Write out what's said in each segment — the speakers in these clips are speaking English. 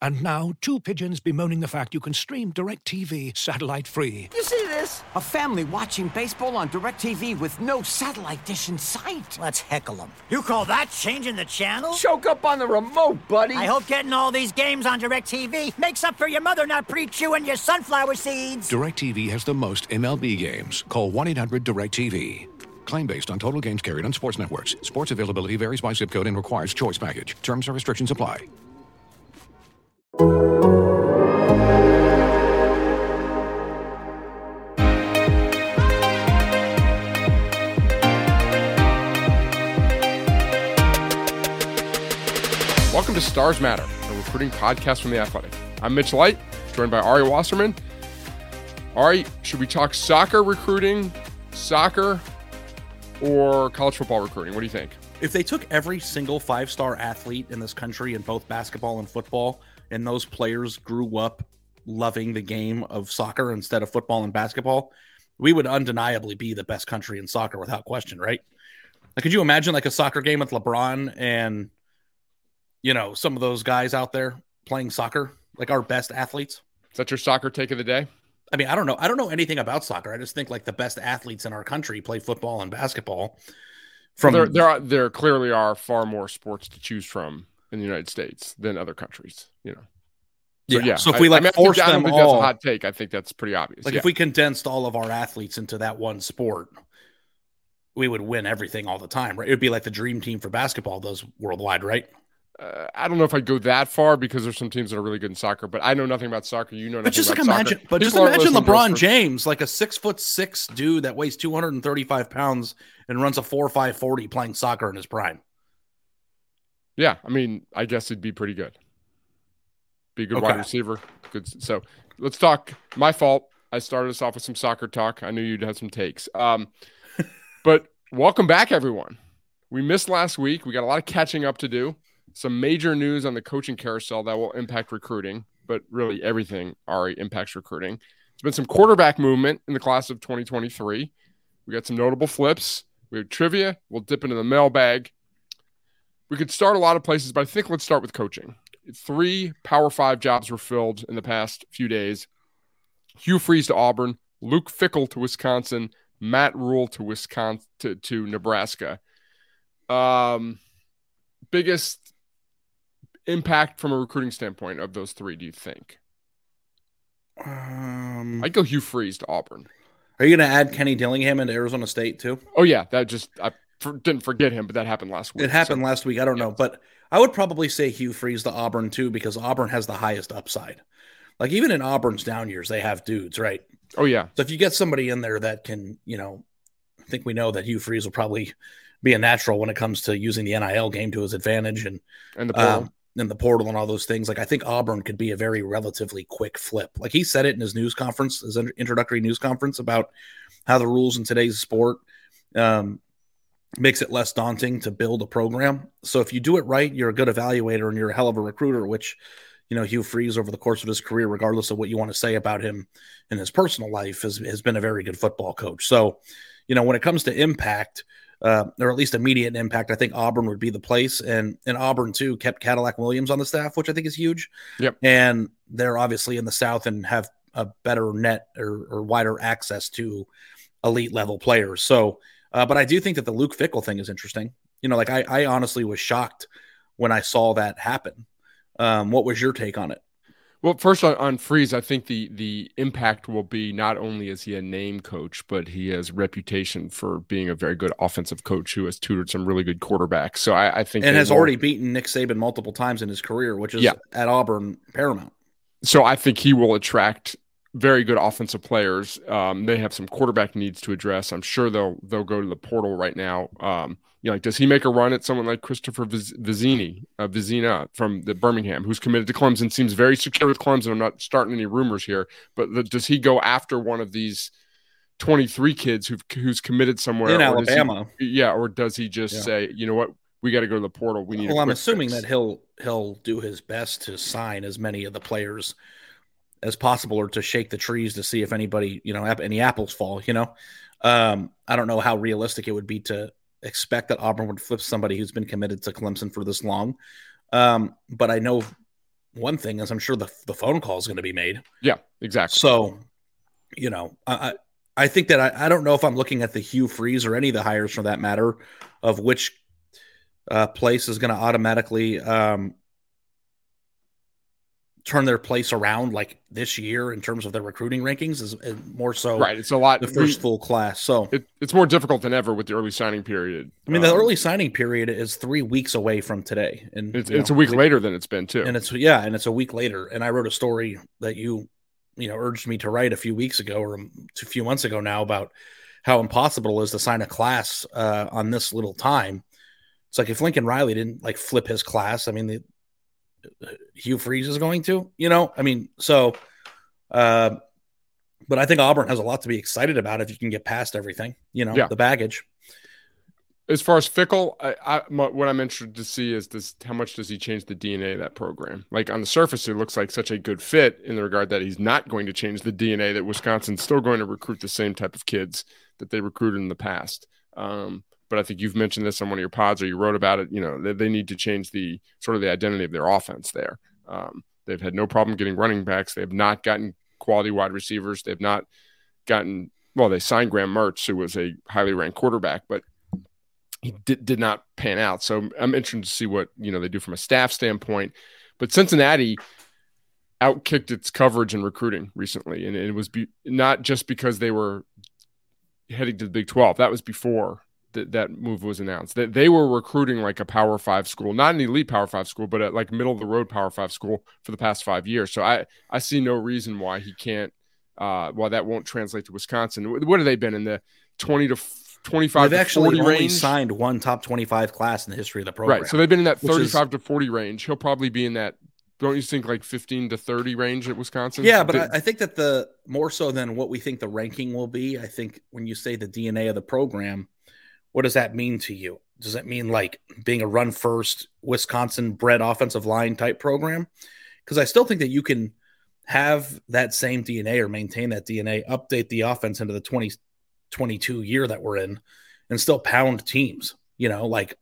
And now, two pigeons bemoaning the fact you can stream DirecTV satellite-free. You see this? A family watching baseball on DirecTV with no satellite dish in sight. Let's heckle them. You call that changing the channel? Choke up on the remote, buddy. I hope getting all these games on DirecTV makes up for your mother not pre-chewing your sunflower seeds. DirecTV has the most MLB games. Call 1-800-DirecTV. Claim based on total games carried on sports networks. Sports availability varies by zip code and requires choice package. Terms and restrictions apply. Welcome to Stars Matter, a recruiting podcast from The Athletic. I'm Mitch Light, joined by Ari Wasserman. Ari, should we talk soccer recruiting, soccer, or college football recruiting? What do you think? If they took every single five-star athlete in this country in both basketball and football, and those players grew up loving the game of soccer instead of football and basketball, we would undeniably be the best country in soccer without question, right? Like, could you imagine like a soccer game with LeBron and, you know, some of those guys out there playing soccer, like our best athletes? Is that your soccer take of the day? I mean, I don't know. I don't know anything about soccer. I just think like the best athletes in our country play football and basketball. There clearly are far more sports to choose from in the United States than other countries, you know. So, yeah. So if we force them that's all, a hot take. I think that's pretty obvious. Like if we condensed all of our athletes into that one sport, we would win everything all the time, right? It would be like the dream team for basketball does worldwide, right? I don't know if I'd go that far because there's some teams that are really good in soccer, but I know nothing about soccer. You know nothing about soccer. But just imagine LeBron James, like a 6'6" dude that weighs 235 pounds and runs a 4.5 40 playing soccer in his prime. Yeah, I mean, I guess it'd be pretty good. Be a good wide receiver. Good. So let's talk. My fault. I started us off with some soccer talk. I knew you'd have some takes. But welcome back, everyone. We missed last week. We got a lot of catching up to do. Some major news on the coaching carousel that will impact recruiting, but really everything already impacts recruiting. There's been some quarterback movement in the class of 2023. We got some notable flips. We have trivia. We'll dip into the mailbag. We could start a lot of places, but I think let's start with coaching. 3 Power 5 jobs were filled in the past few days. Hugh Freeze to Auburn, Luke Fickell to Wisconsin, Matt Rule to Wisconsin to Nebraska. Biggest impact from a recruiting standpoint of those 3, do you think? I'd go Hugh Freeze to Auburn. Are you going to add Kenny Dillingham into Arizona State too? Oh yeah, I didn't forget him, but that happened last week. It happened last week. I don't know, but I would probably say Hugh Freeze to Auburn too, because Auburn has the highest upside. Like even in Auburn's down years, they have dudes, right? Oh yeah. So if you get somebody in there that can, you know, I think we know that Hugh Freeze will probably be a natural when it comes to using the NIL game to his advantage and the portal. And the portal and all those things. Like I think Auburn could be a very relatively quick flip. Like he said it in his news conference, his introductory news conference about how the rules in today's sport makes it less daunting to build a program. So if you do it right, you're a good evaluator and you're a hell of a recruiter, which, you know, Hugh Freeze over the course of his career, regardless of what you want to say about him in his personal life, has been a very good football coach. So, you know, when it comes to impact, or at least immediate impact, I think Auburn would be the place. And Auburn, too, kept Cadillac Williams on the staff, which I think is huge. Yep. And they're obviously in the South and have a better net or wider access to elite level players. So, but I do think that the Luke Fickell thing is interesting. You know, like I honestly was shocked when I saw that happen. What was your take on it? Well, first on Freeze, I think the impact will be not only is he a name coach, but he has reputation for being a very good offensive coach who has tutored some really good quarterbacks. So I think and has already beaten Nick Saban multiple times in his career, which is at Auburn paramount. So I think he will attract very good offensive players. They have some quarterback needs to address. I'm sure they'll go to the portal right now. You know, like, does he make a run at someone like Christopher Vizina from the Birmingham, who's committed to Clemson, seems very secure with Clemson? I'm not starting any rumors here, but does he go after one of these 23 kids who's committed somewhere in Alabama? Or does he just say, you know what, we got to go to the portal? We need. Well, I'm assuming that he'll do his best to sign as many of the players as possible, or to shake the trees to see if anybody, you know, any apples fall. You know, I don't know how realistic it would be to expect that Auburn would flip somebody who's been committed to Clemson for this long. But I know one thing is I'm sure the phone call is going to be made. Yeah, exactly. So, I think that I don't know if I'm looking at the Hugh Freeze or any of the hires for that matter of which place is going to automatically turn their place around like this year in terms of their recruiting rankings is more so right. It's a lot the first full class. So it's more difficult than ever with the early signing period. I mean, the early signing period is 3 weeks away from today, and it's a week later than it's been too. And it's a week later. And I wrote a story that you urged me to write a few weeks ago or a few months ago now about how impossible it is to sign a class on this little time. It's like if Lincoln Riley didn't like flip his class, I mean, Hugh Freeze is going to, but I think Auburn has a lot to be excited about if you can get past everything, the baggage. As far as Fickell, what I'm interested to see is how much does he change the DNA of that program? Like on the surface, it looks like such a good fit in the regard that he's not going to change the DNA, that Wisconsin's still going to recruit the same type of kids that they recruited in the past. But I think you've mentioned this on one of your pods or you wrote about it, they need to change the sort of the identity of their offense there. They've had no problem getting running backs. They have not gotten quality wide receivers. They've not gotten, they signed Graham Mertz, who was a highly ranked quarterback, but he did not pan out. So I'm interested to see what, they do from a staff standpoint. But Cincinnati outkicked its coverage in recruiting recently. And it was not just because they were heading to the Big 12. That was before that move was announced. That they were recruiting like a Power 5 school, not an elite Power 5 school, but at like middle of the road Power 5 school for the past 5 years. So I see no reason why he can't, why that won't translate to Wisconsin. What have they been in the 20 to 25 they've to 40 only range? Signed one top 25 class in the history of the program. Right. So they've been in that 35 to 40 range. He'll probably be in that, don't you think, like 15 to 30 range at Wisconsin? Yeah, but I think that the more so than what we think the ranking will be, I think when you say the DNA of the program, what does that mean to you? Does that mean like being a run first Wisconsin bred offensive line type program? Because I still think that you can have that same DNA or maintain that DNA, update the offense into the 2022 year that we're in and still pound teams, like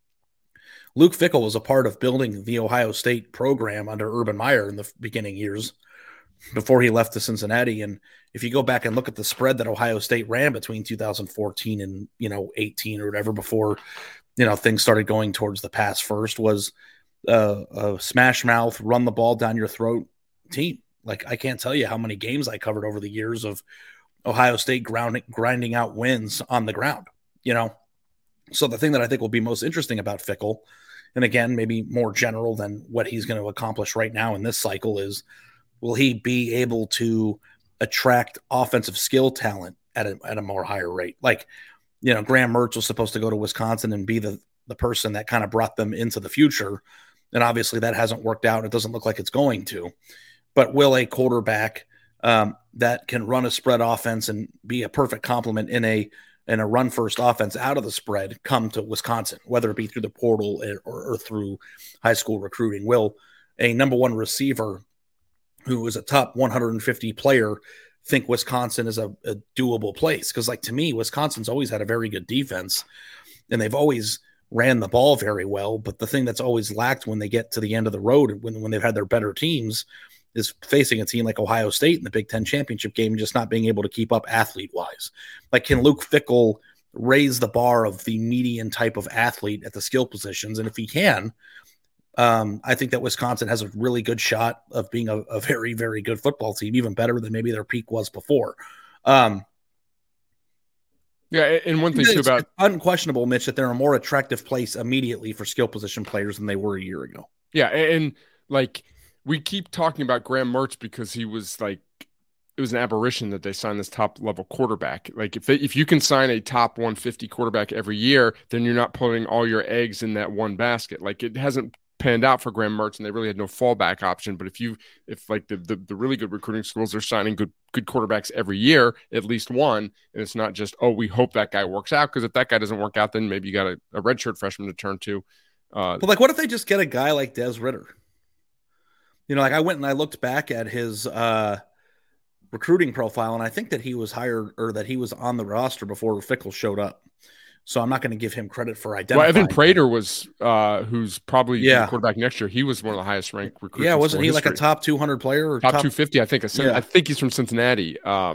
Luke Fickell was a part of building the Ohio State program under Urban Meyer in the beginning years before he left to Cincinnati. And if you go back and look at the spread that Ohio State ran between 2014 and, 18 or whatever, before, things started going towards the pass first, was a smash mouth, run the ball down your throat team. Like, I can't tell you how many games I covered over the years of Ohio State grinding out wins on the ground, So the thing that I think will be most interesting about Fickell, and again, maybe more general than what he's going to accomplish right now in this cycle, is will he be able to attract offensive skill talent at a more higher rate? Like, Graham Mertz was supposed to go to Wisconsin and be the person that kind of brought them into the future. And obviously that hasn't worked out. It doesn't look like it's going to. But will a quarterback that can run a spread offense and be a perfect complement in a run first offense out of the spread come to Wisconsin, whether it be through the portal or through high school recruiting? Will a number one receiver who is a top 150 player think Wisconsin is a doable place? Because, like, to me, Wisconsin's always had a very good defense and they've always ran the ball very well. But the thing that's always lacked when they get to the end of the road, when they've had their better teams, is facing a team like Ohio State in the Big Ten championship game, just not being able to keep up athlete wise. Like, can Luke Fickell raise the bar of the median type of athlete at the skill positions? And if he can, I think that Wisconsin has a really good shot of being a very, very good football team, even better than maybe their peak was before. Yeah, and one thing too about unquestionable, Mitch, that they're a more attractive place immediately for skill position players than they were a year ago. Yeah, and like we keep talking about Graham Mertz because he was like, it was an aberration that they signed this top level quarterback. Like if you can sign a top 150 quarterback every year, then you're not putting all your eggs in that one basket. Like, it hasn't panned out for Graham Mertz and they really had no fallback option. But if like the really good recruiting schools are signing good quarterbacks every year, at least one, and it's not just, oh, we hope that guy works out, because if that guy doesn't work out, then maybe you got a redshirt freshman to turn to. But like, what if they just get a guy like Des Ridder? Like, I went and I looked back at his recruiting profile, and I think that he was hired or that he was on the roster before Fickell showed up. So I'm not going to give him credit for Well, identifying. Evan Prater was, who's probably Yeah. the quarterback next year. He was one of the highest ranked recruits. Yeah, in wasn't school he like a history. top 200 player or top 250? I think. Yeah. I think he's from Cincinnati.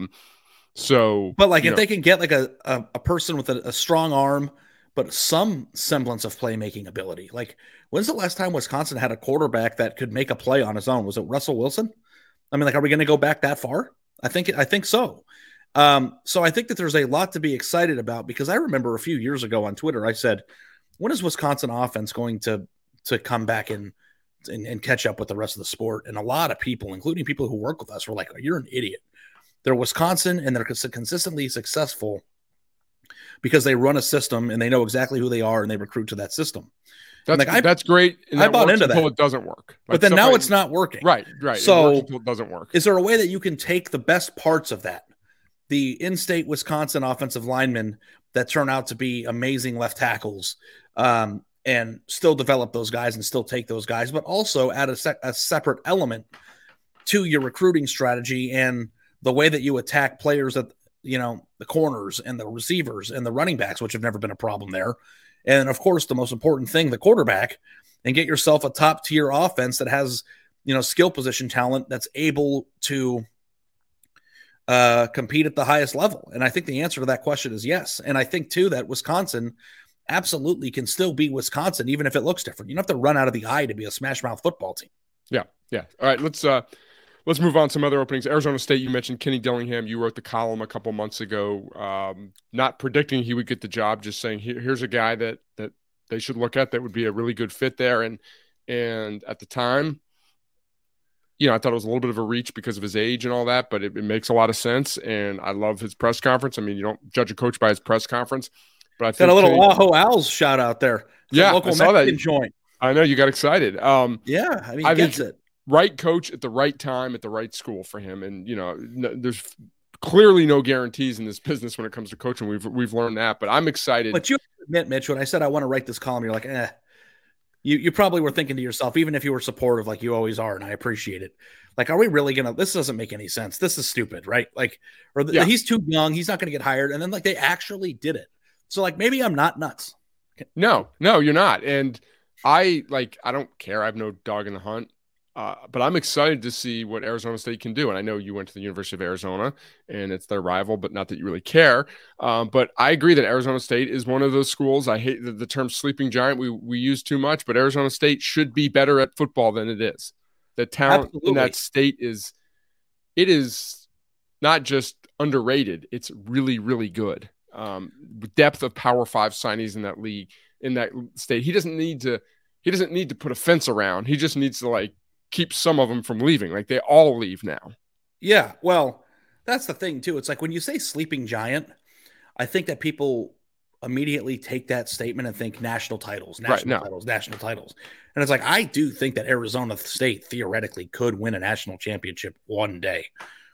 So, But like, if they can get like a person with a strong arm, but some semblance of playmaking ability, like when's the last time Wisconsin had a quarterback that could make a play on his own? Was it Russell Wilson? I mean, like, are we going to go back that far? I think so. So I think that there's a lot to be excited about, because I remember a few years ago on Twitter, I said, when is Wisconsin offense going to come back and catch up with the rest of the sport? And a lot of people, including people who work with us, were like, oh, you're an idiot. They're Wisconsin, and they're consistently successful because they run a system and they know exactly who they are and they recruit to that system. That's great. And I bought into that until it doesn't work. But then now it's not working. Right. So it works until it doesn't work. Is there a way that you can take the best parts of that, the in-state Wisconsin offensive linemen that turn out to be amazing left tackles, and still develop those guys and still take those guys, but also add a separate element to your recruiting strategy and the way that you attack players at, the corners and the receivers and the running backs, which have never been a problem there. And of course, the most important thing, the quarterback, and get yourself a top tier offense that has, skill position talent that's able to compete at the highest level. And I think the answer to that question is yes. And I think too, that Wisconsin absolutely can still be Wisconsin, even if it looks different. You don't have to run out of the eye to be a smash mouth football team. Yeah. All right. Let's move on to some other openings. Arizona State, you mentioned Kenny Dillingham. You wrote the column a couple months ago, not predicting he would get the job, just saying here's a guy that they should look at that would be a really good fit there. And at the time, I thought it was a little bit of a reach because of his age and all that, but it makes a lot of sense. And I love his press conference. I mean, you don't judge a coach by his press conference, but I think got a little Wahoo Owls shout out there. Yeah, local I saw Mexican that joint. I know you got excited. Yeah, I mean, he gets it. Right coach at the right time at the right school for him. And, there's clearly no guarantees in this business when it comes to coaching. We've learned that, but I'm excited. But you admit, Mitch, when I said I want to write this column, you're like, you probably were thinking to yourself, even if you were supportive, like you always are, and I appreciate it. Like, are we really going to, this doesn't make any sense. This is stupid, right? Like, he's too young. He's not going to get hired. And then like they actually did it. So like, maybe I'm not nuts. No, you're not. And I don't care. I have no dog in the hunt. But I'm excited to see what Arizona State can do. And I know you went to the University of Arizona and it's their rival, but not that you really care. But I agree that Arizona State is one of those schools. I hate the term sleeping giant. We use too much, but Arizona State should be better at football than it is. The talent in that state is not just underrated. It's really, really good. Depth of Power 5 signees in that league, in that state. He doesn't need to put a fence around. He just needs to keep some of them from leaving. Like they all leave now. Yeah. Well, that's the thing too. It's like when you say sleeping giant, I think that people immediately take that statement and think national titles. And it's like, I do think that Arizona State theoretically could win a national championship one day,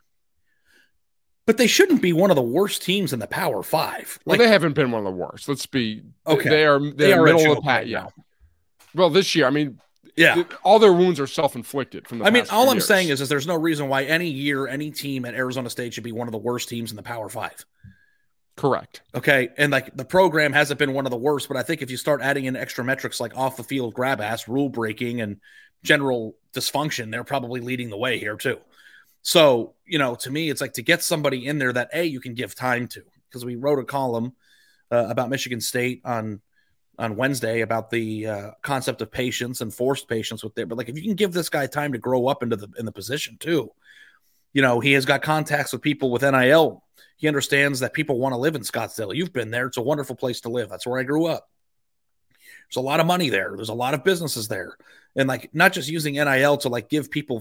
but they shouldn't be one of the worst teams in the Power 5. Well, they haven't been one of the worst. Let's be okay. They are middle of the pack. Yeah. Well, this year, I mean, all their wounds are self-inflicted from the past all I'm years. saying is there's no reason why any year, any team at Arizona State should be one of the worst teams in the Power 5. Correct. Okay. And the program hasn't been one of the worst, but I think if you start adding in extra metrics like off the field grab ass, rule breaking, and general dysfunction, they're probably leading the way here too. So, to me, it's like to get somebody in there that you can give time to, because we wrote a column about Michigan State on Wednesday about the concept of patience and forced patience with it. But if you can give this guy time to grow up in the position too, he has got contacts with people with NIL. He understands that people want to live in Scottsdale. You've been there. It's a wonderful place to live. That's where I grew up. There's a lot of money there. There's a lot of businesses there. And not just using NIL to give people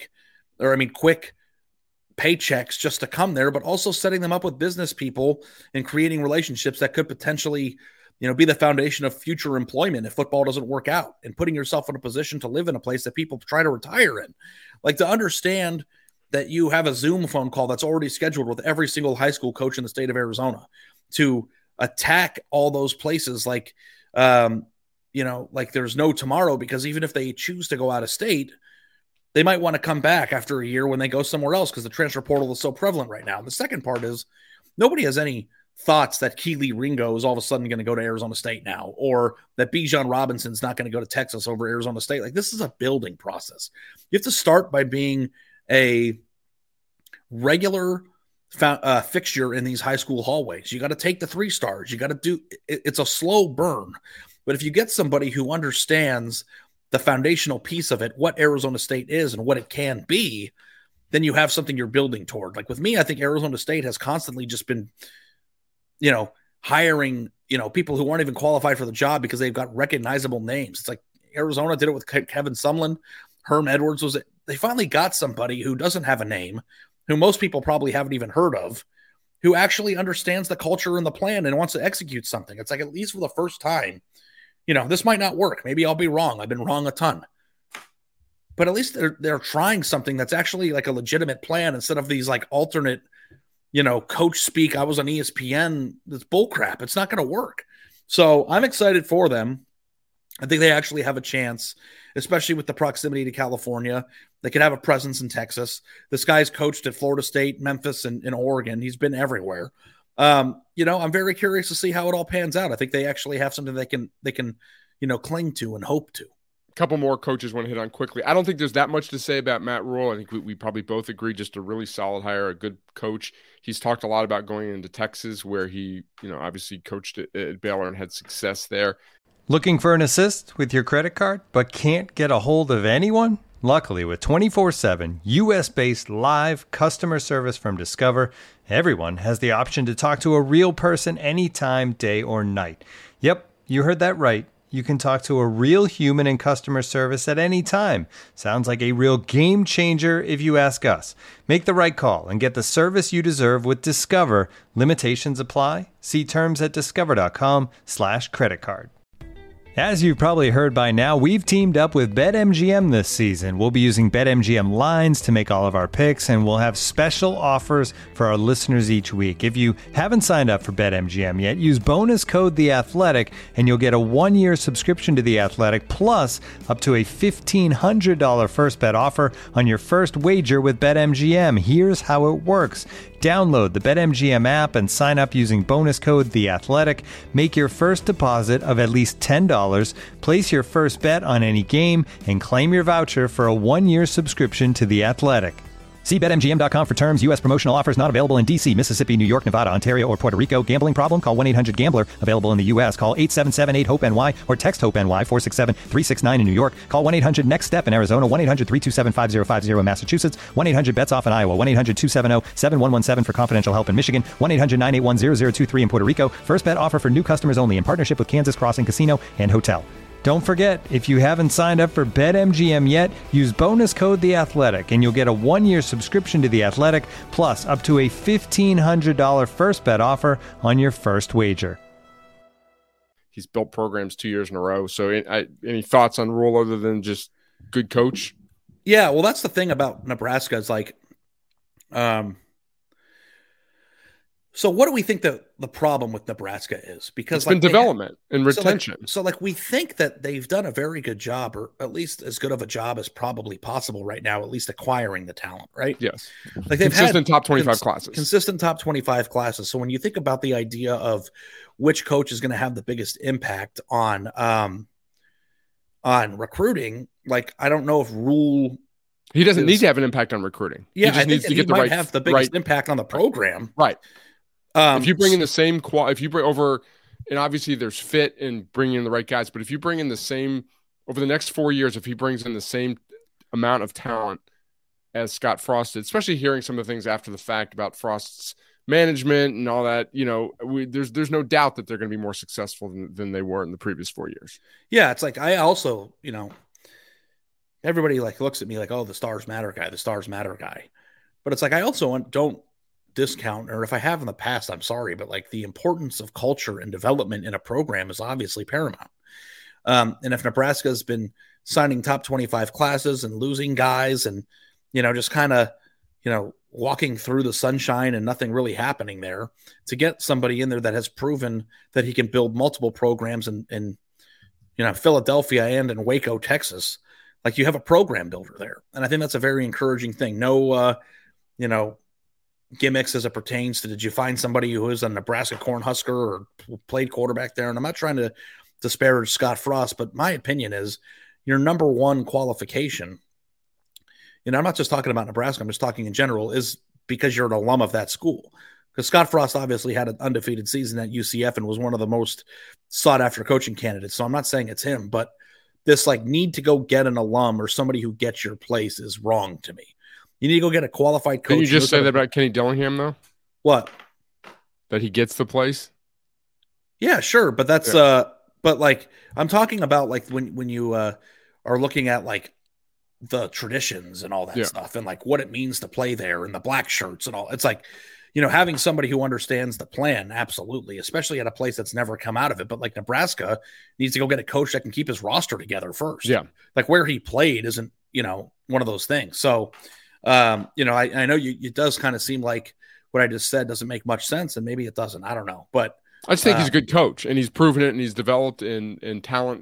quick paychecks just to come there, but also setting them up with business people and creating relationships that could potentially be the foundation of future employment if football doesn't work out, and putting yourself in a position to live in a place that people try to retire in. To understand that you have a Zoom phone call that's already scheduled with every single high school coach in the state of Arizona to attack all those places. There's no tomorrow, because even if they choose to go out of state, they might want to come back after a year when they go somewhere else, because the transfer portal is so prevalent right now. And the second part is nobody has any thoughts that Kelee Ringo is all of a sudden going to go to Arizona State now, or that Bijan Robinson's not going to go to Texas over Arizona State. Like, this is a building process. You have to start by being a regular fixture in these high school hallways. You got to take the 3 stars. You got to do it's a slow burn. But if you get somebody who understands the foundational piece of it, what Arizona State is and what it can be, then you have something you're building toward. Like with me, I think Arizona State has constantly just been, hiring, people who aren't even qualified for the job because they've got recognizable names. It's like Arizona did it with Kevin Sumlin. Herm Edwards was it. They finally got somebody who doesn't have a name, who most people probably haven't even heard of, who actually understands the culture and the plan and wants to execute something. It's like, at least for the first time, this might not work. Maybe I'll be wrong. I've been wrong a ton. But at least they're trying something that's actually like a legitimate plan instead of these like alternate, coach speak. I was on ESPN. That's bullcrap. It's not going to work. So I'm excited for them. I think they actually have a chance, especially with the proximity to California. They could have a presence in Texas. This guy's coached at Florida State, Memphis, and Oregon. He's been everywhere. I'm very curious to see how it all pans out. I think they actually have something they can cling to and hope to. A couple more coaches want to hit on quickly. I don't think there's that much to say about Matt Rhule. I think we probably both agree, just a really solid hire, a good coach. He's talked a lot about going into Texas, where he, obviously coached at Baylor and had success there. Looking for an assist with your credit card, but can't get a hold of anyone? Luckily, with 24/7 U.S.-based live customer service from Discover, everyone has the option to talk to a real person anytime, day or night. Yep, you heard that right. You can talk to a real human in customer service at any time. Sounds like a real game changer if you ask us. Make the right call and get the service you deserve with Discover. Limitations apply. See terms at discover.com/creditcard. As you've probably heard by now, we've teamed up with BetMGM this season. We'll be using BetMGM lines to make all of our picks, and we'll have special offers for our listeners each week. If you haven't signed up for BetMGM yet, use bonus code THEATHLETIC, and you'll get a 1-year subscription to The Athletic, plus up to a $1,500 first bet offer on your first wager with BetMGM. Here's how it works. Download the BetMGM app and sign up using bonus code THEATHLETIC. Make your first deposit of at least $10. Place your first bet on any game and claim your voucher for a 1-year subscription to The Athletic. See BetMGM.com for terms. U.S. promotional offers not available in D.C., Mississippi, New York, Nevada, Ontario, or Puerto Rico. Gambling problem? Call 1-800-GAMBLER. Available in the U.S. Call 877-8-HOPE-NY or text HOPE-NY 467-369 in New York. Call 1-800-NEXT-STEP in Arizona. 1-800-327-5050 in Massachusetts. 1-800-BETS-OFF in Iowa. 1-800-270-7117 for confidential help in Michigan. 1-800-981-0023 in Puerto Rico. First bet offer for new customers only in partnership with Kansas Crossing Casino and Hotel. Don't forget, if you haven't signed up for BetMGM yet, use bonus code THEATHLETIC and you'll get a 1-year subscription to The Athletic, plus up to a $1,500 first bet offer on your first wager. He's built programs 2 years in a row. So any thoughts on Rhule other than just good coach? Yeah, well, that's the thing about Nebraska is like, so what do we think the problem with Nebraska is? Because it's been development and retention. So we think that they've done a very good job, or at least as good of a job as probably possible right now, at least acquiring the talent, right? Yes. Like they've consistent top 25 classes. Consistent top 25 classes. So when you think about the idea of which coach is going to have the biggest impact on recruiting, like I don't know if Rhule. He doesn't need to have an impact on recruiting. Yeah, I think he might have the biggest impact on the program. Right. If you bring in the same if you bring over, and obviously there's fit in bringing in the right guys, but if you bring in the same over the next 4 years, if he brings in the same amount of talent as Scott Frost did, especially hearing some of the things after the fact about Frost's management and all that, there's no doubt that they're going to be more successful than they were in the previous 4 years. Yeah, it's like I also, everybody like looks at me like, oh, the Stars Matter guy. But it's like I also don't discount, or if I have in the past, I'm sorry, but like the importance of culture and development in a program is obviously paramount. And if Nebraska has been signing top 25 classes and losing guys and, just kind of, walking through the sunshine and nothing really happening there, to get somebody in there that has proven that he can build multiple programs in Philadelphia and in Waco, Texas, like you have a program builder there. And I think that's a very encouraging thing. No, gimmicks as it pertains to, did you find somebody who is a Nebraska Cornhusker or played quarterback there? And I'm not trying to disparage Scott Frost, but my opinion is your number one qualification, and I'm not just talking about Nebraska, I'm just talking in general, is because you're an alum of that school. Because Scott Frost obviously had an undefeated season at UCF and was one of the most sought after coaching candidates. So I'm not saying it's him, but this like need to go get an alum or somebody who gets your place is wrong to me. You need to go get a qualified coach. Can you just say that about Kenny Dillingham though? What? That he gets the place? Yeah, sure. But that's, but like, I'm talking about like when you are looking at like the traditions and all that stuff and like what it means to play there and the black shirts and all. It's like, having somebody who understands the plan, absolutely, especially at a place that's never come out of it. But like Nebraska needs to go get a coach that can keep his roster together first. Yeah. Like where he played isn't, one of those things. So, I know it does kind of seem like what I just said doesn't make much sense, and maybe it doesn't. I don't know. But I just think he's a good coach, and he's proven it, and he's developed in talent.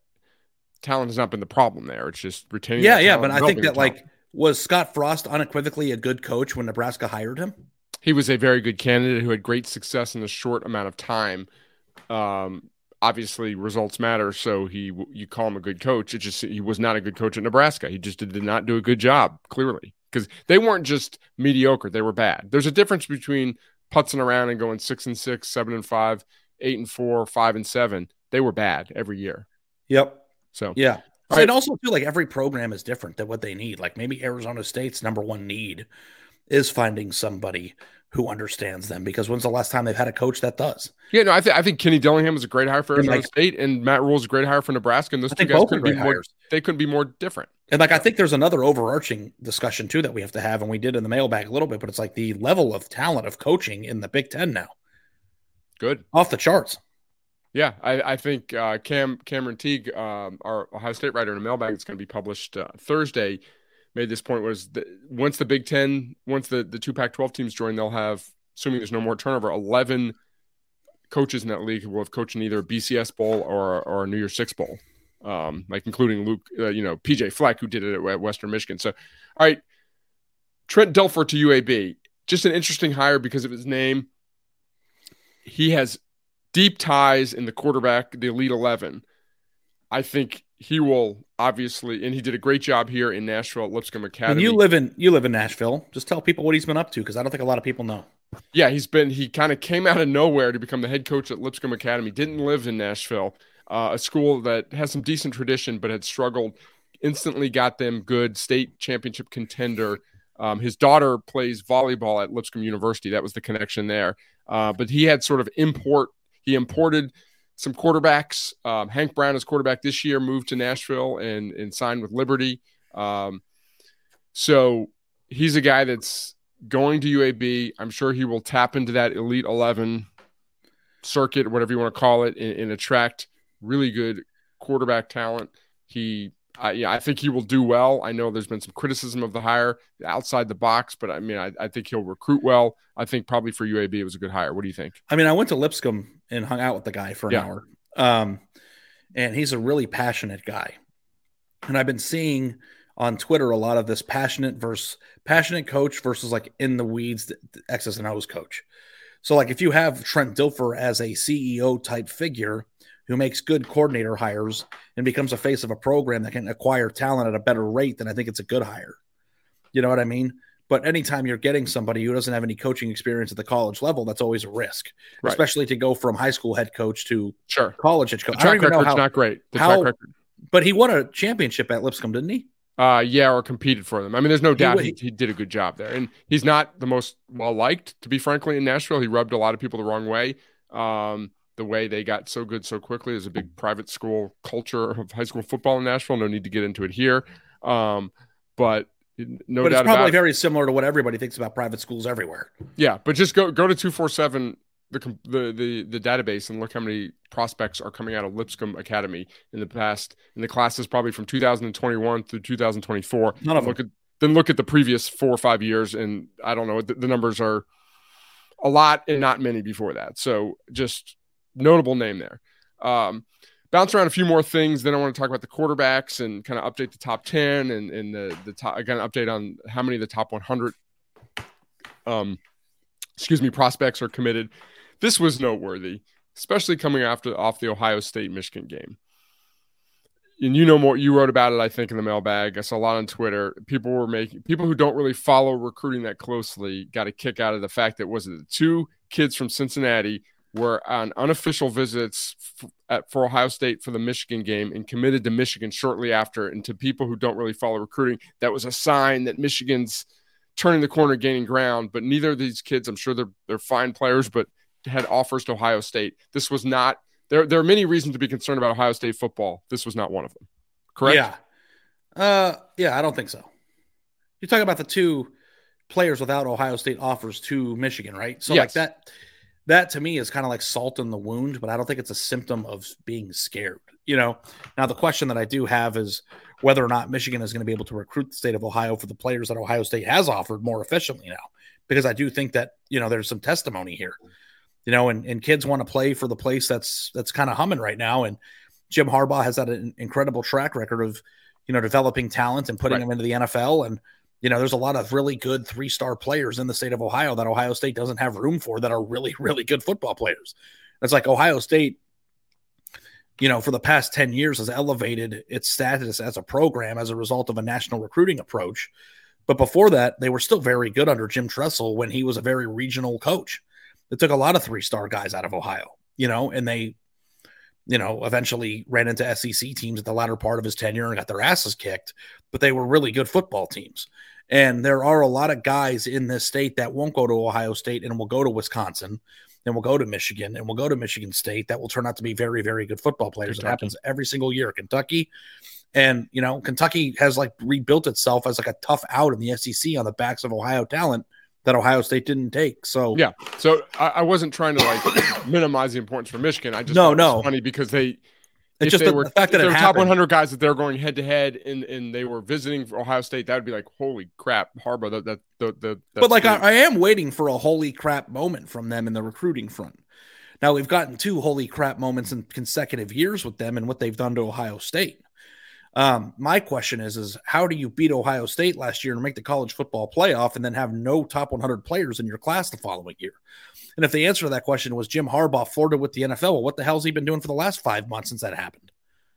Talent has not been the problem there. It's just retaining. Yeah. But I think that was Scott Frost unequivocally a good coach when Nebraska hired him? He was a very good candidate who had great success in a short amount of time. Obviously, results matter, so you call him a good coach. It's just he was not a good coach at Nebraska. He just did not do a good job, clearly, because they weren't just mediocre; they were bad. There's a difference between putzing around and going 6-6, 7-5, 8-4, 5-7. They were bad every year. Yep. So yeah. I also feel like every program is different than what they need. Like maybe Arizona State's number one need is finding somebody who understands them, because when's the last time they've had a coach that does? Yeah, no, I think Kenny Dillingham was a great hire for Arizona State, and Matt Rule is a great hire for Nebraska, and those two guys couldn't be more different. And I think there's another overarching discussion too that we have to have, and we did in the mailbag a little bit, but it's like the level of talent of coaching in the Big Ten now. Good. Off the charts. Yeah, I think Cameron Teague, our Ohio State writer in the mailbag, that's going to be published Thursday, made this point was once the Big Ten, once the two Pac-12 teams join, they'll have, assuming there's no more turnover, 11 coaches in that league who will have coached in either a BCS Bowl or a New Year's Six Bowl, including Luke, PJ Fleck, who did it at Western Michigan. So, all right, Trent Dilfer to UAB, just an interesting hire because of his name. He has deep ties in the quarterback, the Elite 11. I think he will obviously, and he did a great job here in Nashville at Lipscomb Academy. And you live in Nashville. Just tell people what he's been up to, because I don't think a lot of people know. Yeah, he kind of came out of nowhere to become the head coach at Lipscomb Academy. Didn't live in Nashville, a school that has some decent tradition but had struggled. Instantly got them good state championship contender. His daughter plays volleyball at Lipscomb University. That was the connection there. But he had sort of imported some quarterbacks. Hank Brown is quarterback this year, moved to Nashville and signed with Liberty. So he's a guy that's going to UAB. I'm sure he will tap into that Elite 11 circuit, whatever you want to call it, and attract really good quarterback talent. I think he will do well. I know there's been some criticism of the hire outside the box, but I think he'll recruit well. I think probably for UAB it was a good hire. What do you think? I went to Lipscomb and hung out with the guy for an hour. And he's a really passionate guy. And I've been seeing on Twitter a lot of this passionate coach versus like in the weeds X's and O's coach. So like if you have Trent Dilfer as a CEO type figure who makes good coordinator hires and becomes a face of a program that can acquire talent at a better rate, then I think it's a good hire. You know what I mean? But anytime you're getting somebody who doesn't have any coaching experience at the college level, that's always a risk, especially to go from high school head coach to college head coach. The track record's not great. Track record. But he won a championship at Lipscomb, didn't he? Or competed for them. There's no doubt he did a good job there. And he's not the most well-liked, to be frankly, in Nashville. He rubbed a lot of people the wrong way. The way they got so good so quickly. There's a big private school culture of high school football in Nashville. No need to get into it here. But it's probably very similar to what everybody thinks about private schools everywhere. Yeah, but just go to 247, the database, and look how many prospects are coming out of Lipscomb Academy in the classes probably from 2021 through 2024. None of them. Then look at the previous 4 or 5 years, and I don't know, the numbers are a lot and not many before that. So just notable name there. Bounce around a few more things. Then I want to talk about the quarterbacks and kind of update the top 10 and the top, again, update on how many of the top 100 prospects are committed. This was noteworthy, especially coming off the Ohio State-Michigan game. And you know more, you wrote about it, I think, in the mailbag. I saw a lot on Twitter. People who don't really follow recruiting that closely got a kick out of the fact that the two kids from Cincinnati were on unofficial visits for Ohio State for the Michigan game and committed to Michigan shortly after. And to people who don't really follow recruiting, that was a sign that Michigan's turning the corner, gaining ground. But neither of these kids, I'm sure they're fine players, but had offers to Ohio State. This was not – there are many reasons to be concerned about Ohio State football. This was not one of them. Correct? Yeah, I don't think so. You're talking about the two players without Ohio State offers to Michigan, right? So yes. like that to me is kind of like salt in the wound, but I don't think it's a symptom of being scared. Now the question that I do have is whether or not Michigan is going to be able to recruit the state of Ohio for the players that Ohio State has offered more efficiently now, because I do think that, there's some testimony here, and kids want to play for the place that's kind of humming right now. And Jim Harbaugh has had an incredible track record of, developing talent and putting them into the NFL. And, there's a lot of really good 3-star players in the state of Ohio that Ohio State doesn't have room for that are really, really good football players. It's like Ohio State, for the past 10 years has elevated its status as a program as a result of a national recruiting approach. But before that, they were still very good under Jim Tressel when he was a very regional coach. It took a lot of 3-star guys out of Ohio, and they, eventually ran into SEC teams at the latter part of his tenure and got their asses kicked, but they were really good football teams. And there are a lot of guys in this state that won't go to Ohio State and will go to Wisconsin and will go to Michigan and will go to Michigan State that will turn out to be very, very good football players. Kentucky. It happens every single year. Kentucky. And, Kentucky has rebuilt itself as a tough out in the SEC on the backs of Ohio talent that Ohio State didn't take. So, yeah. So I wasn't trying to minimize the importance for Michigan. I just no. It's funny because the fact that they're top 100 guys that they're going head to head and they were visiting for Ohio State, that would be like, holy crap, Harbaugh. But I am waiting for a holy crap moment from them in the recruiting front. Now we've gotten 2 holy crap moments in consecutive years with them and what they've done to Ohio State. My question is how do you beat Ohio State last year and make the college football playoff and then have no top 100 players in your class the following year? And if the answer to that question was Jim Harbaugh flirted with the NFL, well, what the hell's he been doing for the last 5 months since that happened?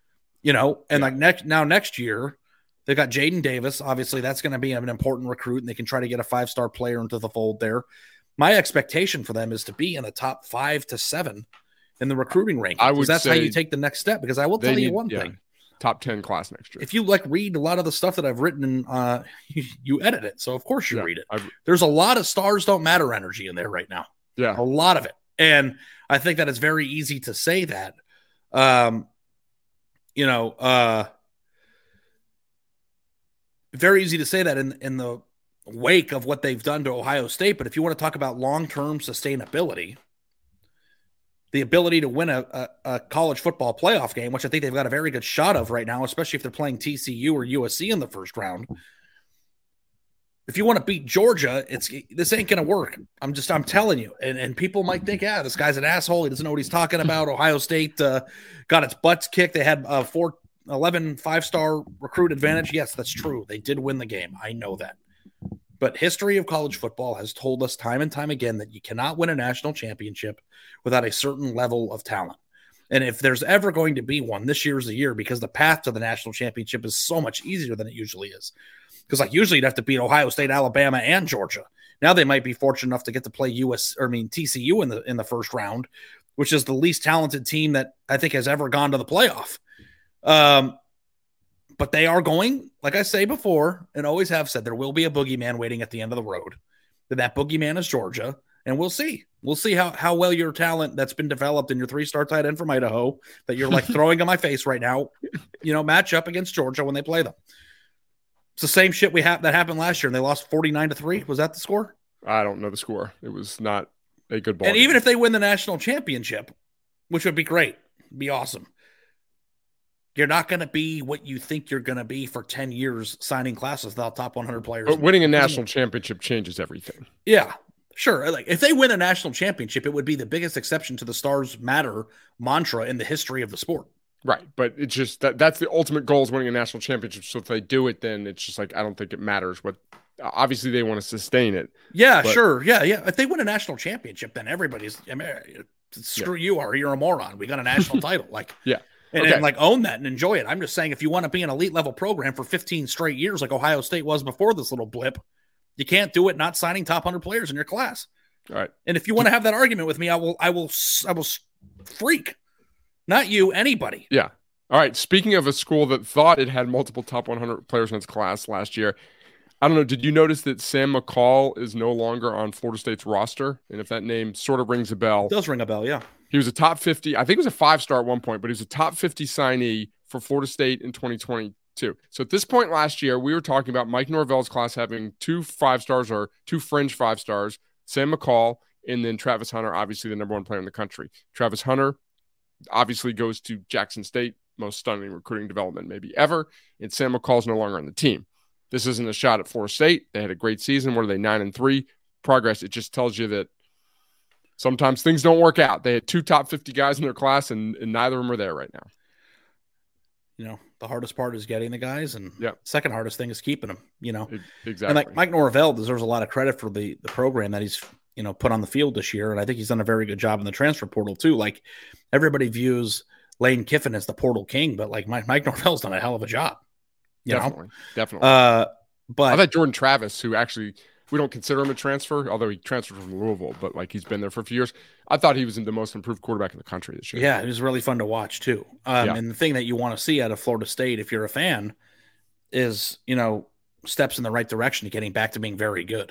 Next year, they've got Jaden Davis. Obviously, that's going to be an important recruit, and they can try to get a 5-star player into the fold there. My expectation for them is to be in the top 5 to 7 in the recruiting rankings. That's how you take the next step, because I will tell you one thing. Top 10 class next year. If you read a lot of the stuff that I've written, you edit it. So of course you read it. There's a lot of stars don't matter energy in there right now. Yeah. A lot of it. And I think that it's very easy to say that, very easy to say that in the wake of what they've done to Ohio State. But if you want to talk about long-term sustainability, the ability to win a college football playoff game, which I think they've got a very good shot of right now, especially if they're playing TCU or USC in the first round. If you want to beat Georgia, this ain't going to work. I'm telling you. And people might think, this guy's an asshole. He doesn't know what he's talking about. Ohio State got its butts kicked. They had 11 5-star recruit advantage. Yes, that's true. They did win the game. I know that. But history of college football has told us time and time again that you cannot win a national championship without a certain level of talent. And if there's ever going to be one, this year's the year, because the path to the national championship is so much easier than it usually is. Because usually you'd have to beat Ohio State, Alabama, and Georgia. Now they might be fortunate enough to get to play TCU in the first round, which is the least talented team that I think has ever gone to the playoff. But they are going, like I say before, and always have said, there will be a boogeyman waiting at the end of the road. That boogeyman is Georgia, and we'll see. We'll see how well your talent that's been developed in your 3-star tight end from Idaho that you're throwing in my face right now, match up against Georgia when they play them. It's the same shit that happened last year, and they lost 49-3. Was that the score? I don't know the score. It was not a good ball. And even if they win the national championship, which would be great, be awesome, you're not going to be what you think you're going to be for 10 years signing classes without top 100 players. But winning a national championship changes everything. Yeah, sure. If they win a national championship, it would be the biggest exception to the Stars Matter mantra in the history of the sport. Right, but it's just that's the ultimate goal is winning a national championship. So if they do it, then it's just I don't think it matters what Obviously, they want to sustain it. Yeah, sure. Yeah. If they win a national championship, then everybody's screw you, or you're a moron. We got a national title. Like, yeah. And like own that and enjoy it. I'm just saying, if you want to be an elite level program for 15 straight years, like Ohio State was before this little blip, you can't do it not signing top 100 players in your class. All right. And if you want to have that argument with me, I will freak. Not you, anybody. Yeah. All right. Speaking of a school that thought it had multiple top 100 players in its class last year, I don't know. Did you notice that Sam McCall is no longer on Florida State's roster? And if that name sort of rings a bell. It does ring a bell, yeah. He was a top 50. I think he was a 5-star at one point, but he was a top 50 signee for Florida State in 2022. So at this point last year, we were talking about Mike Norvell's class having 2 5-stars or 2 fringe 5-stars, Sam McCall, and then Travis Hunter, obviously the number 1 player in the country. Travis Hunter obviously goes to Jackson State, most stunning recruiting development maybe ever, and Sam McCall's no longer on the team. This isn't a shot at Florida State. They had a great season. What are they, 9-3? Progress. It just tells you that sometimes things don't work out. They had 2 top 50 guys in their class, and neither of them are there right now. You know, the hardest part is getting the guys, and second hardest thing is keeping them, you know. Exactly. And like Mike Norvell deserves a lot of credit for the program that he's, you know, put on the field this year, and I think he's done a very good job in the transfer portal too. Like, everybody views Lane Kiffin as the portal king, but like Mike Norvell's done a hell of a job. Definitely. But I thought Jordan Travis, who actually we don't consider him a transfer, although he transferred from Louisville, but like he's been there for a few years. I thought he was the most improved quarterback in the country this year. Yeah, it was really fun to watch too. And the thing that you want to see out of Florida State, if you're a fan, is, you know, steps in the right direction to getting back to being very good.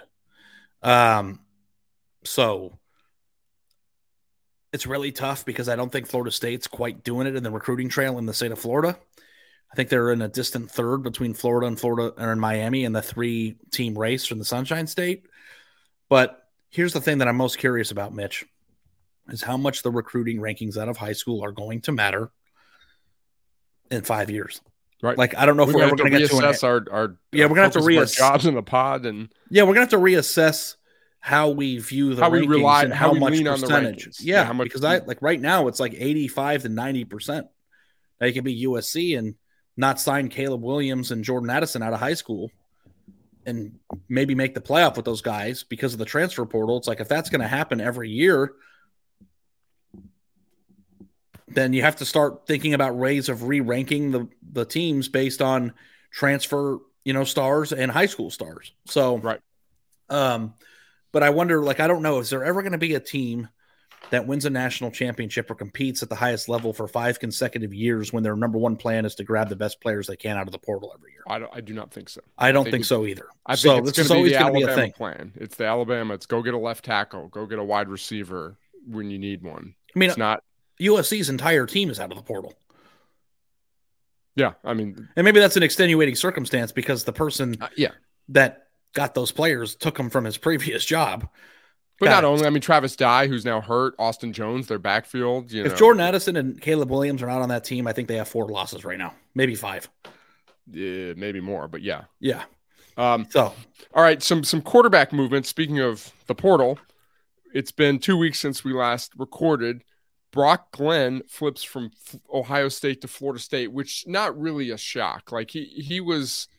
So it's really tough because I don't think Florida State's quite doing it in the recruiting trail in the state of Florida. I think they're in a distant third between Florida and Miami in the 3-team race from the Sunshine State. But here's the thing that I'm most curious about, Mitch, is how much the recruiting rankings out of high school are going to matter in 5 years. Right. Like, I don't know if we're ever going to get to reassess our we're going to have to reassess jobs in the pod, and we're going to have to reassess how we view the rankings, we rely, and how much lean percentage. On the rankings. Yeah, how much, because I like right now it's like 85 to 90%. Now, you can be USC and not sign Caleb Williams and Jordan Addison out of high school and maybe make the playoff with those guys because of the transfer portal. It's like, if that's going to happen every year, then you have to start thinking about ways of re-ranking the teams based on transfer, you know, stars and high school stars. So, right. But I wonder, like, I don't know, is there ever going to be a team that wins a national championship or competes at the highest level for 5 consecutive years when their number 1 plan is to grab the best players they can out of the portal every year? I do not think so. I don't think so either. I think this is always going to be a thing. Plan. It's the Alabama. It's go get a left tackle, go get a wide receiver when you need one. I mean, it's not USC's entire team is out of the portal. Yeah, I mean, and maybe that's an extenuating circumstance because the person that got those players took them from his previous job. But not only, I mean, Travis Dye, who's now hurt, Austin Jones, their backfield. If Jordan Addison and Caleb Williams are not on that team, I think they have 4 losses right now, maybe 5. Yeah, maybe more, but yeah. Yeah. All right, some quarterback movement. Speaking of the portal, it's been 2 weeks since we last recorded. Brock Glenn flips from Ohio State to Florida State, which not really a shock. Like he was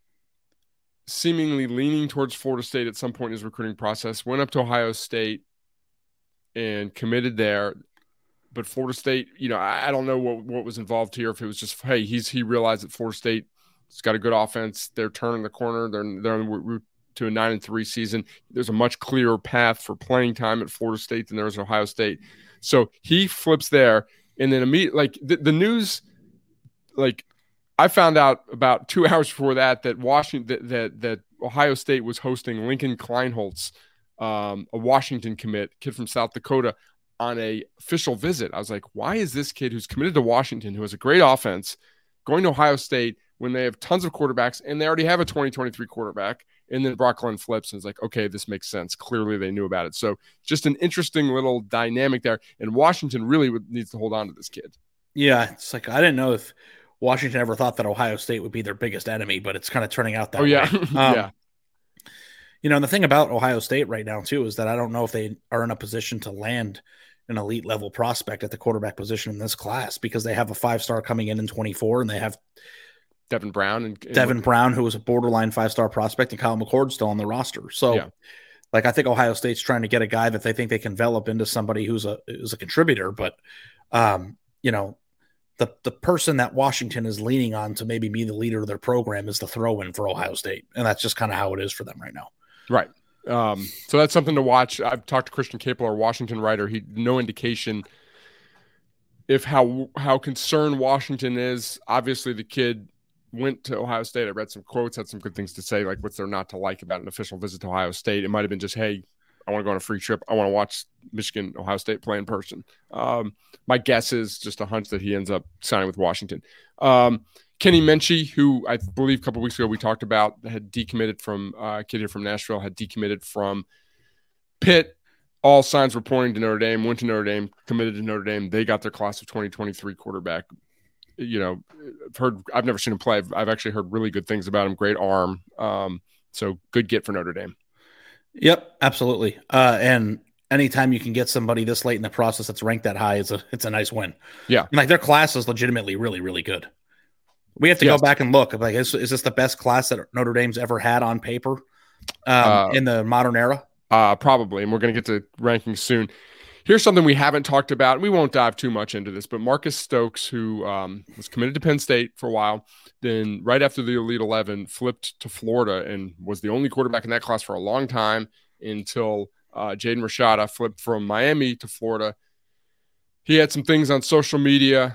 seemingly leaning towards Florida State at some point in his recruiting process, went up to Ohio State and committed there. But Florida State, you know, I don't know what was involved here. If it was just, hey, he realized that Florida State has got a good offense. They're turning the corner. They're on route to a 9-3 season. There's a much clearer path for playing time at Florida State than there is at Ohio State. So he flips there. And then immediately, like the news, like, I found out about 2 hours before that Washington that Ohio State was hosting Lincoln Kleinholtz, a Washington kid from South Dakota, on a official visit. I was like, why is this kid who's committed to Washington, who has a great offense, going to Ohio State when they have tons of quarterbacks and they already have a 2023 quarterback? And then Brock Glenn flips and is like, okay, this makes sense. Clearly they knew about it. So just an interesting little dynamic there. And Washington really needs to hold on to this kid. Yeah, it's like, I didn't know if Washington ever thought that Ohio State would be their biggest enemy, but it's kind of turning out that way. Yeah. You know, and the thing about Ohio State right now, too, is that I don't know if they are in a position to land an elite level prospect at the quarterback position in this class because they have a 5-star coming in 24 and they have Devin Brown. Devin Brown, who was a borderline 5-star prospect, and Kyle McCord's still on the roster. So, yeah. like, I think Ohio State's trying to get a guy that they think they can develop into somebody who's a contributor. But, you know, the person that Washington is leaning on to maybe be the leader of their program is the throw-in for Ohio State. And that's just kind of how it is for them right now. Right. So that's something to watch. I've talked to Christian Capel, our Washington writer. He no indication if how concerned Washington is. Obviously, the kid went to Ohio State. I read some quotes, had some good things to say, like what's there not to like about an official visit to Ohio State. It might have been just, hey, I want to go on a free trip. I want to watch Michigan, Ohio State play in person. My guess is just a hunch that he ends up signing with Washington. Kenny Menchie, who I believe a couple weeks ago we talked about, had decommitted from kid here from Nashville, had decommitted from Pitt. All signs were pointing to Notre Dame, went to Notre Dame, committed to Notre Dame. They got their class of 2023 quarterback. You know, I've never seen him play. I've actually heard really good things about him. Great arm. So good get for Notre Dame. Yep, absolutely. And anytime you can get somebody this late in the process that's ranked that high, it's a nice win. Yeah. And like their class is legitimately really, really good. We have to go back and look. Like, is this the best class that Notre Dame's ever had on paper in the modern era? Probably. And we're going to get to rankings soon. Here's something we haven't talked about. We won't dive too much into this, but Marcus Stokes, who was committed to Penn State for a while, then right after the Elite 11 flipped to Florida and was the only quarterback in that class for a long time until Jaden Rashada flipped from Miami to Florida. He had some things on social media.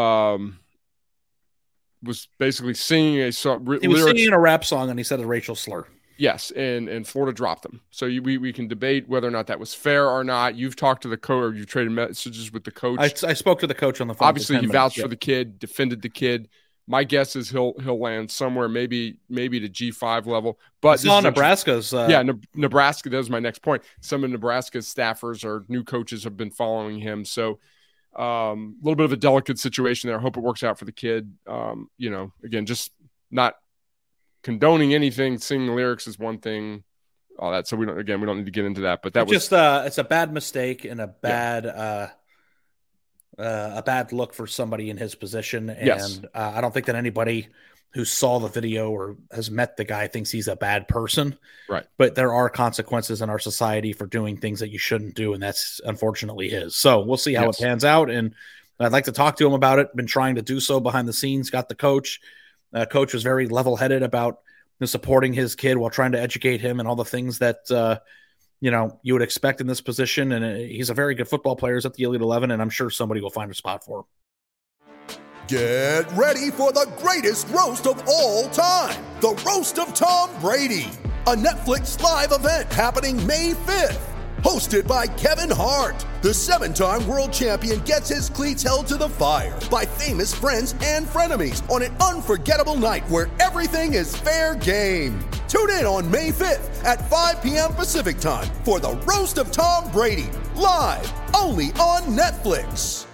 Was basically singing a song. He was singing a rap song and he said a racial slur. Yes, and Florida dropped them. So we can debate whether or not that was fair or not. You've talked to the coach, or you've traded messages with the coach. I spoke to the coach on the phone. Obviously, he vouched for the kid, defended the kid. My guess is he'll land somewhere, maybe to G5 level. But it's on Nebraska's. Nebraska. That was my next point. Some of Nebraska's staffers or new coaches have been following him. So a little bit of a delicate situation there. I hope it works out for the kid. You know, again, just not condoning anything. Singing lyrics is one thing, all that. So we don't need to get into that. But that was just it's a bad mistake and a bad look for somebody in his position. And I don't think that anybody who saw the video or has met the guy thinks he's a bad person. Right. But there are consequences in our society for doing things that you shouldn't do, and that's unfortunately his. So we'll see how it pans out. And I'd like to talk to him about it. Been trying to do so behind the scenes. Got the coach. Coach was very level-headed about supporting his kid while trying to educate him and all the things that you would expect in this position. And he's a very good football player. He's at the Elite 11, and I'm sure somebody will find a spot for him. Get ready for the greatest roast of all time, the Roast of Tom Brady, a Netflix live event happening May 5th. Hosted by Kevin Hart, the 7-time world champion gets his cleats held to the fire by famous friends and frenemies on an unforgettable night where everything is fair game. Tune in on May 5th at 5 p.m. Pacific time for the Roast of Tom Brady, live only on Netflix.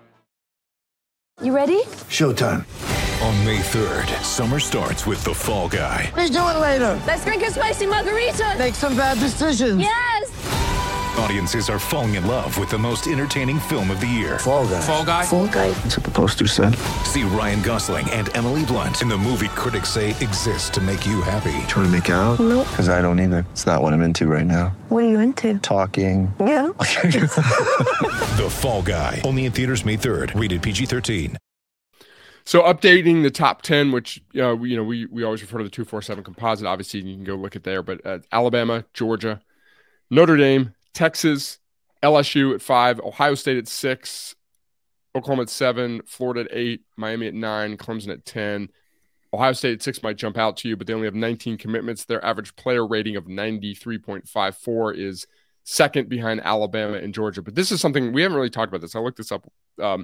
You ready? Showtime. On May 3rd, summer starts with The Fall Guy. Let's do it later. Let's drink a spicy margarita. Make some bad decisions. Yes. Audiences are falling in love with the most entertaining film of the year. Fall Guy. Fall Guy? Fall Guy. That's what the poster said. See Ryan Gosling and Emily Blunt in the movie critics say exists to make you happy. Trying to make it out? Nope. Because I don't either. It's not what I'm into right now. What are you into? Talking. Yeah. The Fall Guy. Only in theaters May 3rd. Rated PG-13. So updating the top 10, which we always refer to the 247 composite. Obviously, you can go look at there. But Alabama, Georgia, Notre Dame, Texas, LSU at 5, Ohio State at 6, Oklahoma at 7, Florida at 8, Miami at 9, Clemson at 10. Ohio State at 6 might jump out to you, but they only have 19 commitments. Their average player rating of 93.54 is second behind Alabama and Georgia. But this is something we haven't really talked about this. I looked this up.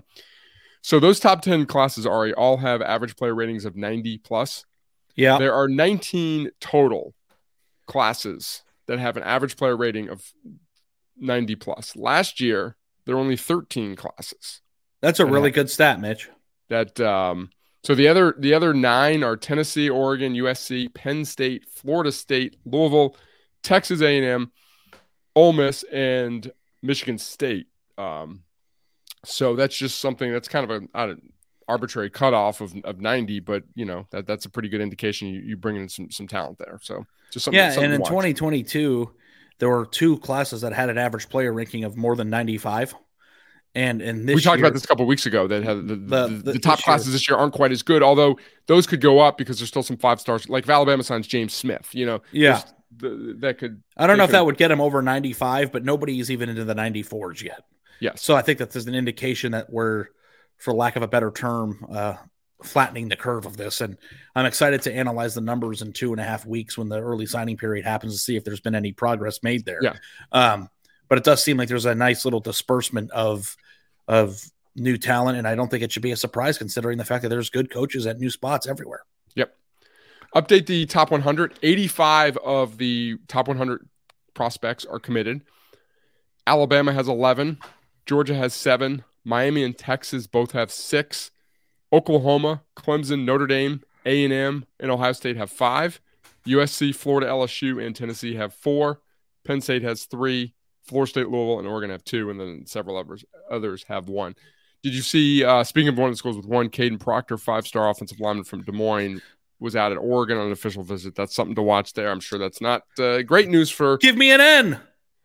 So those top 10 classes, Ari, all have average player ratings of 90 plus. Yeah. There are 19 total classes that have an average player rating of 90 plus. Last year, there were only 13 classes. That's a really good stat, Mitch. That so the other 9 are Tennessee, Oregon, USC, Penn State, Florida State, Louisville, Texas A&M, Ole Miss, and Michigan State. So that's just something that's kind of arbitrary cutoff of 90, but that's a pretty good indication you bring in some talent there. So just something. Yeah, something and in to watch. 2022, there were 2 classes that had an average player ranking of more than 95. And this we talked about this a couple of weeks ago that had the top classes this year aren't quite as good, although those could go up because there's still some 5 stars. Like if Alabama signs James Smith, yeah, that could. I don't know if that would get him over 95, but nobody's even into the 94s yet. Yeah. So I think that there's an indication that we're, for lack of a better term, flattening the curve of this. And I'm excited to analyze the numbers in 2.5 weeks when the early signing period happens to see if there's been any progress made there. Yeah. But it does seem like there's a nice little disbursement of new talent, and I don't think it should be a surprise considering the fact that there's good coaches at new spots everywhere. Yep. Update the top 100. 85 of the top 100 prospects are committed. Alabama has 11. Georgia has 7. Miami and Texas both have 6. Oklahoma, Clemson, Notre Dame, A&M, and Ohio State have 5. USC, Florida, LSU, and Tennessee have 4. Penn State has 3. Florida State, Louisville, and Oregon have 2, and then several others have 1. Did you see, speaking of one of the schools with 1, Caden Proctor, 5-star offensive lineman from Des Moines, was out at Oregon on an official visit. That's something to watch there. I'm sure that's not great news for... Give me an N.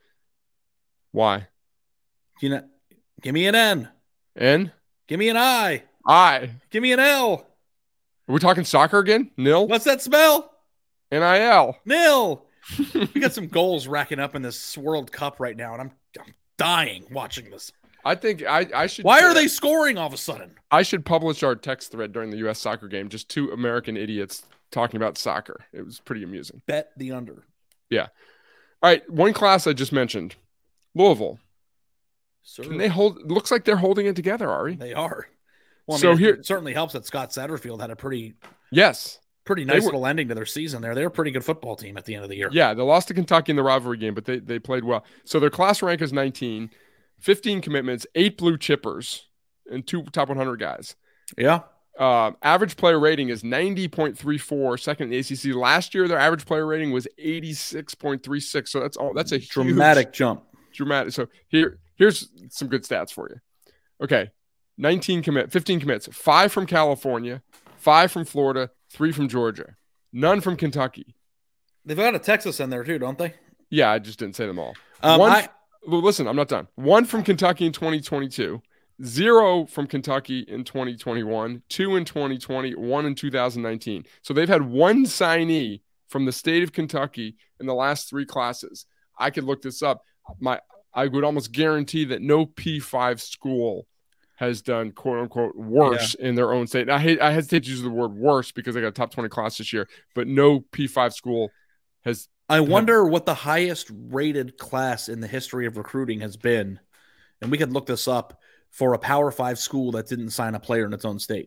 Why? Give me an N. N? Give me an I. I. Give me an L. Are we talking soccer again? Nil? What's that spell? NIL. Nil. We got some goals racking up in this World Cup right now, and I'm dying watching this. I think I should. Why are they scoring all of a sudden? I should publish our text thread during the U.S. soccer game. Just 2 American idiots talking about soccer. It was pretty amusing. Bet the under. Yeah. All right. One class I just mentioned, Louisville. Sir. Can they hold? Looks like they're holding it together, Ari. They are. Well, it certainly helps that Scott Satterfield had a pretty nice little ending to their season there. They're a pretty good football team at the end of the year. Yeah, they lost to Kentucky in the rivalry game, but they played well. So their class rank is 19, 15 commitments, 8 blue chippers, and 2 top 100 guys. Yeah. Average player rating is 90.34, second in the ACC. Last year, their average player rating was 86.36. So that's a dramatic jump. Dramatic. So here's some good stats for you. Okay. 15 commits, 5 from California, 5 from Florida, 3 from Georgia, none from Kentucky. They've got a Texas in there too, don't they? Yeah, I just didn't say them all. Listen, I'm not done. 1 from Kentucky in 2022, 0 from Kentucky in 2021, 2 in 2020, 1 in 2019. So they've had 1 signee from the state of Kentucky in the last 3 classes. I could look this up. I would almost guarantee that no P5 school has done quote unquote worse in their own state. I hesitate to use the word worse because they got a top 20 class this year, but no P5 school has. I wonder what the highest rated class in the history of recruiting has been. And we could look this up for a Power 5 school that didn't sign a player in its own state.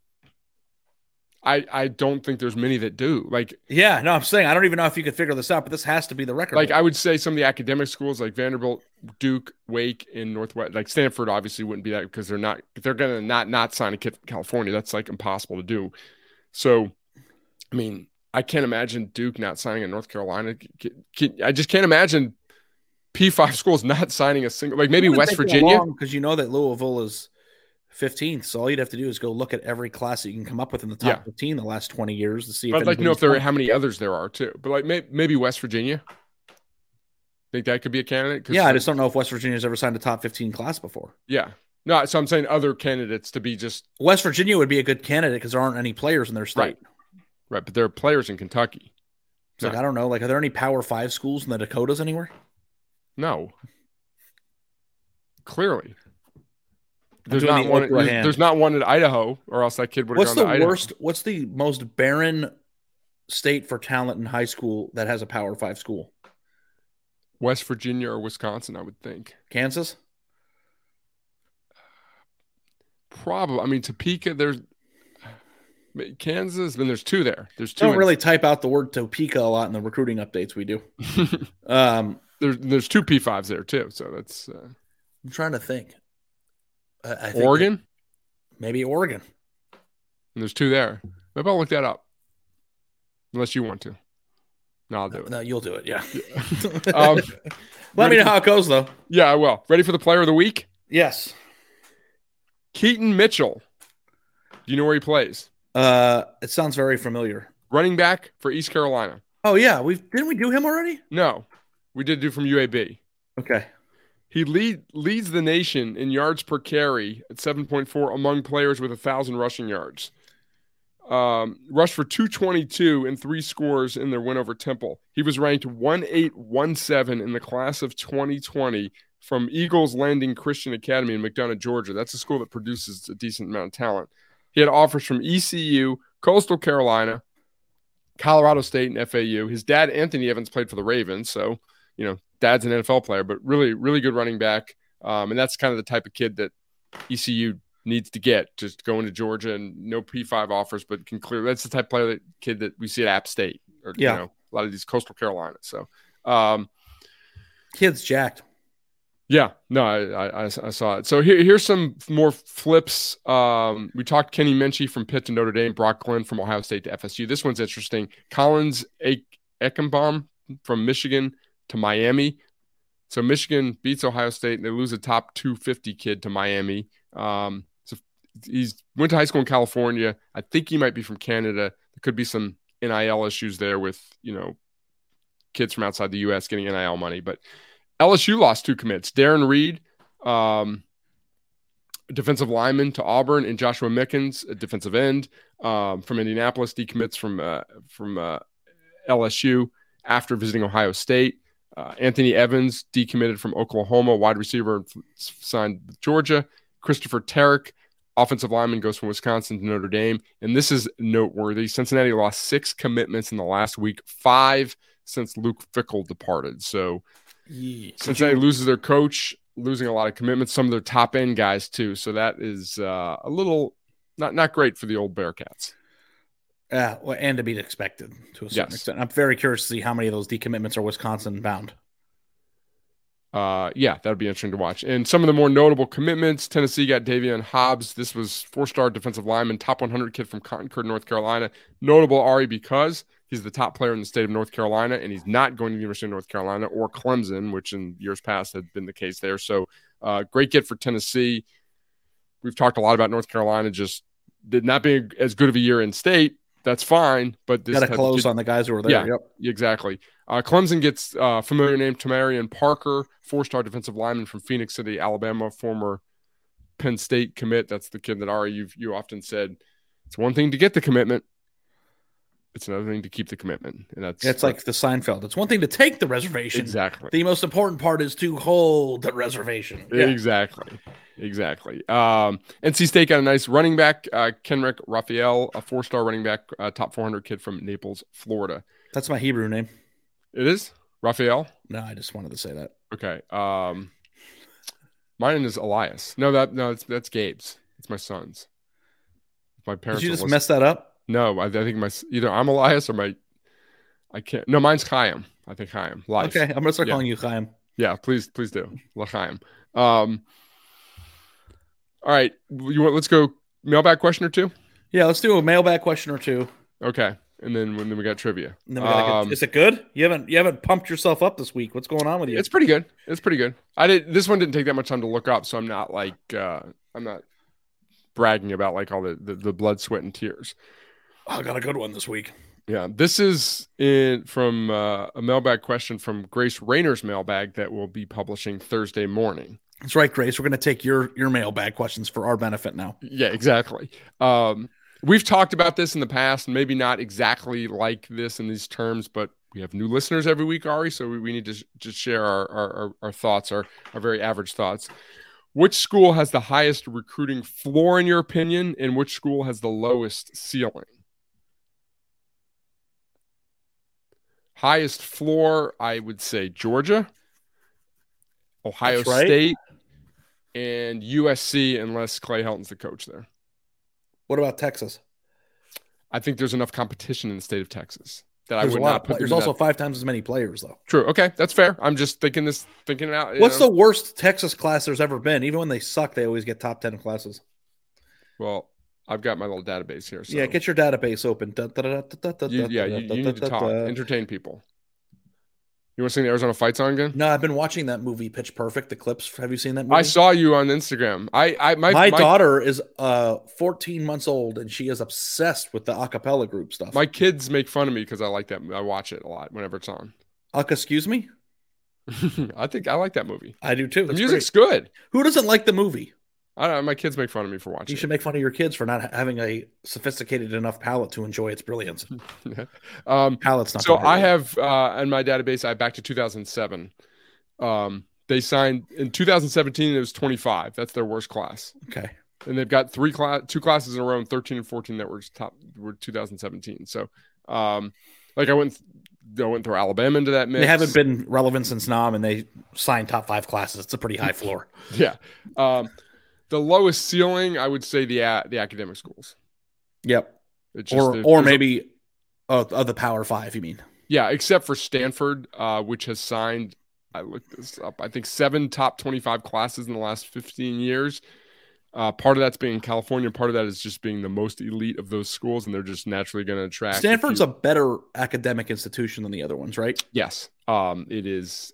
I don't think there's many that do. I'm saying I don't even know if you could figure this out, but this has to be the record. I would say some of the academic schools like Vanderbilt, Duke, Wake, in Northwest, like Stanford obviously wouldn't be that because they're going to not sign a kid from California. That's impossible to do. So, I mean, I can't imagine Duke not signing in North Carolina. I just can't imagine P5 schools not signing a single, maybe West Virginia. Because you know that Louisville is 15th, so all you'd have to do is go look at every class that you can come up with in the top 15 the last 20 years to see. I'd like to know how many others there are too. But maybe West Virginia. Think that could be a candidate? Yeah, I just don't know if West Virginia's ever signed a top 15 class before. Yeah, no. So I'm saying other candidates to be just. West Virginia would be a good candidate because there aren't any players in their state. Right, but there are players in Kentucky. It's I don't know. Are there any Power 5 schools in the Dakotas anywhere? No. Clearly. There's not one at Idaho, or else that kid would have gone to Idaho. What's the most barren state for talent in high school that has a Power 5 school? West Virginia or Wisconsin, I would think. Kansas? Probably. I mean, Topeka, there's Kansas, then there's 2 there. There's 2. Don't really type out the word Topeka a lot in the recruiting updates we do. There's 2 P5s there too, so that's. I'm trying to think. I think Oregon? Maybe Oregon. And there's 2 there. Maybe I'll look that up. Unless you want to. No, I'll do it. No, you'll do it, yeah. Let me know how it goes, though. Yeah, I will. Ready for the player of the week? Yes. Keaton Mitchell. Do you know where he plays? It sounds very familiar. Running back for East Carolina. Oh yeah, didn't we do him already? No, we did do from UAB. Okay. He leads the nation in yards per carry at 7.4 among players with 1,000 rushing yards. Rushed for 222 and 3 scores in their win over Temple. He was ranked 1817 in the class of 2020 from Eagles Landing Christian Academy in McDonough, Georgia. That's a school that produces a decent amount of talent. He had offers from ECU, Coastal Carolina, Colorado State, and FAU. His dad, Anthony Evans, played for the Ravens, so dad's an NFL player, but really, really good running back. And that's kind of the type of kid that ECU needs to get, just going to Georgia and no P5 offers, but can clear. That's the type of kid that we see at App State or a lot of these Coastal Carolina. So, kid's jacked. Yeah, no, I saw it. So here's some more flips. We talked Kenny Minchie from Pitt to Notre Dame, Brock Glenn from Ohio State to FSU. This one's interesting. Collins Eckenbaum from Michigan to Miami. So Michigan beats Ohio State and they lose a top 250 kid to Miami. So he's went to high school in California. I think he might be from Canada. There could be some NIL issues there with, kids from outside the U.S. getting NIL money. But LSU lost 2 commits. Darren Reed, defensive lineman to Auburn, and Joshua Mickens, a defensive end from Indianapolis, decommits from LSU after visiting Ohio State. Anthony Evans decommitted from Oklahoma, wide receiver, signed with Georgia. Christopher Tarrick, offensive lineman, goes from Wisconsin to Notre Dame. And this is noteworthy. Cincinnati lost 6 commitments in the last week, 5 since Luke Fickell departed. So Cincinnati loses their coach, losing a lot of commitments, some of their top-end guys too. So that is a little not great for the old Bearcats. And to be expected to a certain extent. I'm very curious to see how many of those decommitments are Wisconsin bound. That would be interesting to watch. And some of the more notable commitments, Tennessee got Davion Hobbs. This was 4-star defensive lineman, top 100 kid from Concord, North Carolina. Notable, Ari, because he's the top player in the state of North Carolina, and he's not going to the University of North Carolina or Clemson, which in years past had been the case there. So great get for Tennessee. We've talked a lot about North Carolina just did not being as good of a year in state. That's fine, but this got to close on the guys who are there. Yeah, yep, exactly. Clemson gets familiar name Tamarian Parker, 4-star defensive lineman from Phoenix City, Alabama, former Penn State commit. That's the kid that Ari, you often said it's one thing to get the commitment, it's another thing to keep the commitment, and it's like the Seinfeld. It's one thing to take the reservation. Exactly. The most important part is to hold the reservation. Yeah. Exactly. NC State got a nice running back, Kenrick Raphael, a 4-star running back, top 400 kid from Naples, Florida. That's my Hebrew name. It is? Raphael? No, I just wanted to say that. Okay. Mine is Elias. That's Gabe's. It's my son's. My parents. Did you just mess that up? No, I think either I'm Elias or I can't. No, mine's Chaim. I think Chaim. Life. Okay, I'm gonna start calling you Chaim. Yeah, please do. L'chaim. All right, let's go mailbag question or 2? Yeah, let's do a mailbag question or 2. Okay, and then we got trivia. Is it good? You haven't pumped yourself up this week. What's going on with you? It's pretty good. This one didn't take that much time to look up, so I'm not I'm not bragging about like all the blood, sweat, and tears. I got a good one this week. Yeah, this is from a mailbag question from Grace Rayner's mailbag that we'll be publishing Thursday morning. That's right, Grace. We're going to take your mailbag questions for our benefit now. Yeah, exactly. We've talked about this in the past, maybe not exactly like this in these terms, but we have new listeners every week, Ari, so we need to just share our thoughts, our very average thoughts. Which school has the highest recruiting floor, in your opinion, and which school has the lowest ceiling? Highest floor, I would say Georgia, Ohio State, and USC, unless Clay Helton's the coach there. What about Texas? I think there's enough competition in the state of Texas that there's I would not put. There's also 5 times as many players, though. True. Okay, that's fair. I'm just thinking it out. What's the worst Texas class there's ever been? Even when they suck, they always get top 10 classes. Well, I've got my little database here. So. Yeah, get your database open. You need to talk. Entertain people. You want to see the Arizona fights on again? No, I've been watching that movie Pitch Perfect, the clips. Have you seen that movie? I saw you on Instagram. My daughter is 14 months old, and she is obsessed with the acapella group stuff. My kids make fun of me because I like that. I watch it a lot whenever it's on. Excuse me? I think I like that movie. I do too. The music's good. Who doesn't like the movie? I don't know. My kids make fun of me for watching. You should make fun of your kids for not having a sophisticated enough palate to enjoy its brilliance. Palate's not. So I have in my database. I have back to 2007. They signed in 2017. It was 25. That's their worst class. Okay. And they've got two classes in a row in 13 and 14 that were 2017. So, like I went through Alabama into that mix. They haven't been relevant since Nam, and they signed top 5 classes. It's a pretty high floor. Yeah. The lowest ceiling, I would say the academic schools. Yep. Or maybe of the Power 5, you mean? Yeah, except for Stanford, which has signed, I looked this up, I think 7 top 25 classes in the last 15 years. Part of that's being California. Part of that is just being the most elite of those schools, and they're just naturally going to attract. Stanford's a better academic institution than the other ones, right? Yes. It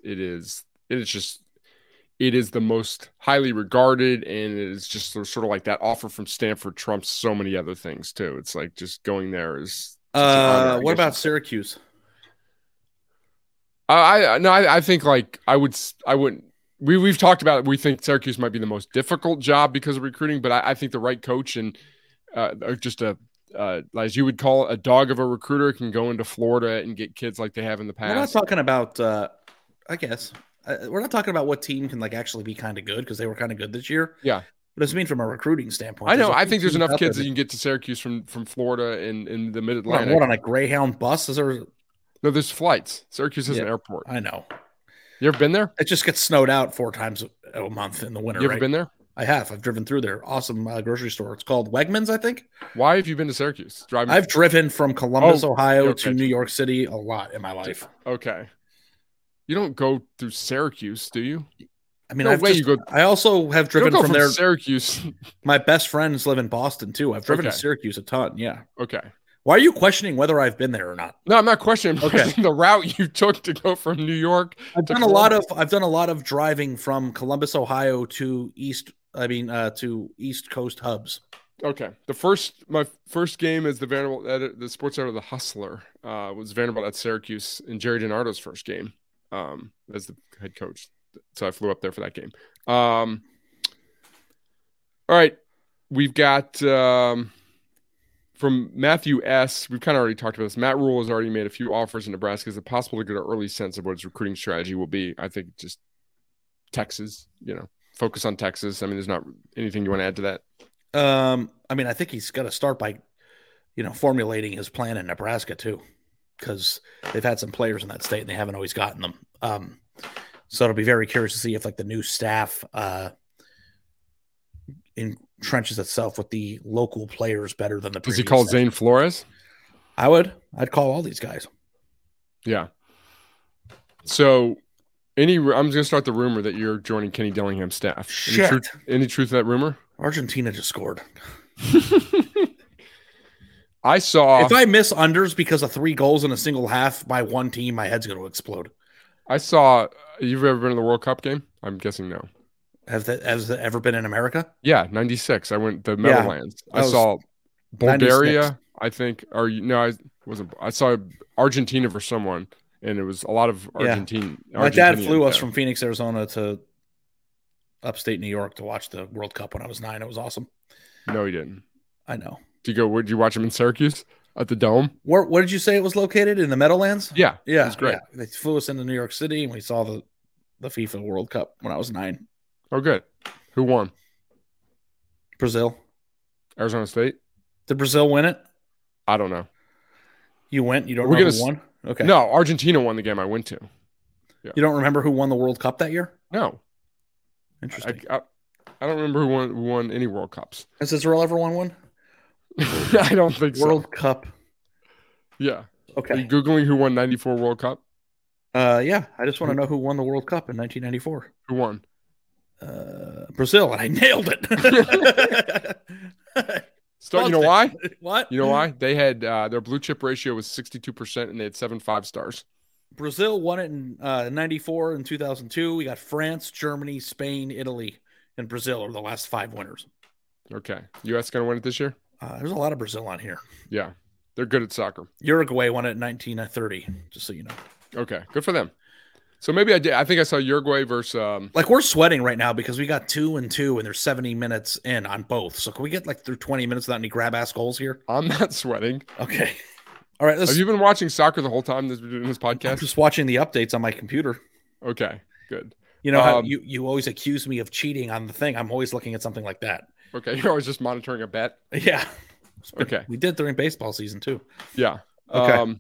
is the most highly regarded, and it is just sort of like that offer from Stanford trumps so many other things too. It's like just going there is. What about Syracuse? I think like I wouldn't. We've talked about it. We think Syracuse might be the most difficult job because of recruiting, but I think the right coach and just as you would call it, a dog of a recruiter can go into Florida and get kids like they have in the past. We're not talking about, I guess, we're not talking about what team can like actually be kind of good because they were kind of good this year. Yeah. But it's mean from a recruiting standpoint. I know. I think there's enough kids that you can get to Syracuse from Florida in the Mid-Atlantic. What, on a Greyhound bus? Is there? No, there's flights. Syracuse has an airport. I know. You ever been there? It just gets snowed out 4 times a month in the winter. You ever been there? I have. I've driven through there. Awesome grocery store. It's called Wegmans, I think. Why have you been to Syracuse? I've driven from Columbus, Ohio to New York City a lot in my life. Okay. You don't go through Syracuse, do you? I mean, I also have driven from there. Syracuse. My best friends live in Boston too. I've driven to Syracuse a ton. Yeah. Okay. Why are you questioning whether I've been there or not? No, I'm not questioning. I'm questioning the route you took to go from New York. I've done a lot of driving from Columbus, Ohio to East Coast hubs. Okay. My first game as the Vanderbilt, the sports editor of the Hustler, was Vanderbilt at Syracuse in Jerry DiNardo's first game as the head coach. So I flew up there for that game. All right. We've got from Matthew S. We've kind of already talked about this. Matt Rule has already made a few offers in Nebraska. Is it possible to get an early sense of what his recruiting strategy will be? I think just Texas, focus on Texas. I mean, there's not anything you want to add to that. I mean, I think he's got to start by, formulating his plan in Nebraska too, because they've had some players in that state and they haven't always gotten them. So it'll be very curious to see if like the new staff entrenches itself with the local players better than the previous. Does he call Zane Flores? I'd call all these guys. Yeah. So I'm going to start the rumor that you're joining Kenny Dillingham's staff. Shit. Any truth to that rumor? Argentina just scored. I saw. If I miss unders because of 3 goals in a single half by one team, my head's going to explode. I saw. You've ever been in the World Cup game? I'm guessing no. Has that ever been in America? Yeah, 96. I went to the Netherlands. I saw Bulgaria, 96. I think. I wasn't. I saw Argentina for someone, and it was a lot of Argentine. My dad flew us from Phoenix, Arizona to upstate New York to watch the World Cup when I was 9. It was awesome. No, he didn't. I know. Did you watch him in Syracuse at the Dome? Where did you say it was located? In the Meadowlands? Yeah. Yeah. It was great. Yeah. They flew us into New York City and we saw the FIFA World Cup when I was 9. Oh, good. Who won? Brazil. Arizona State? Did Brazil win it? I don't know. You went? You don't know who won? Okay. No, Argentina won the game I went to. Yeah. You don't remember who won the World Cup that year? No. Interesting. I don't remember who won any World Cups. Has Israel ever won one? I don't think so. World Cup. Yeah. Okay. Are you Googling who won 94 World Cup? Yeah. I just want to know who won the World Cup in 1994. Who won? Brazil, and I nailed it. So, you know why? What? You know why? They had their blue chip ratio was 62% and they had 7 5-stars. Brazil won it in 94 and 2002. We got France, Germany, Spain, Italy, and Brazil are the last 5 winners. Okay. U.S. going to win it this year? There's a lot of Brazil on here. Yeah. They're good at soccer. Uruguay won it in 1930, just so you know. Okay. Good for them. So maybe I think I saw Uruguay versus like we're sweating right now because we got 2-2 and there's 70 minutes in on both. So can we get like through 20 minutes without any grab ass goals here? I'm not sweating. Okay. All right. Have you been watching soccer the whole time we're doing this podcast? I'm just watching the updates on my computer. Okay, good. You know how you always accuse me of cheating on the thing. I'm always looking at something like that. Okay, you're always just monitoring a bet. Yeah. Okay. We did during baseball season too. Yeah. Okay.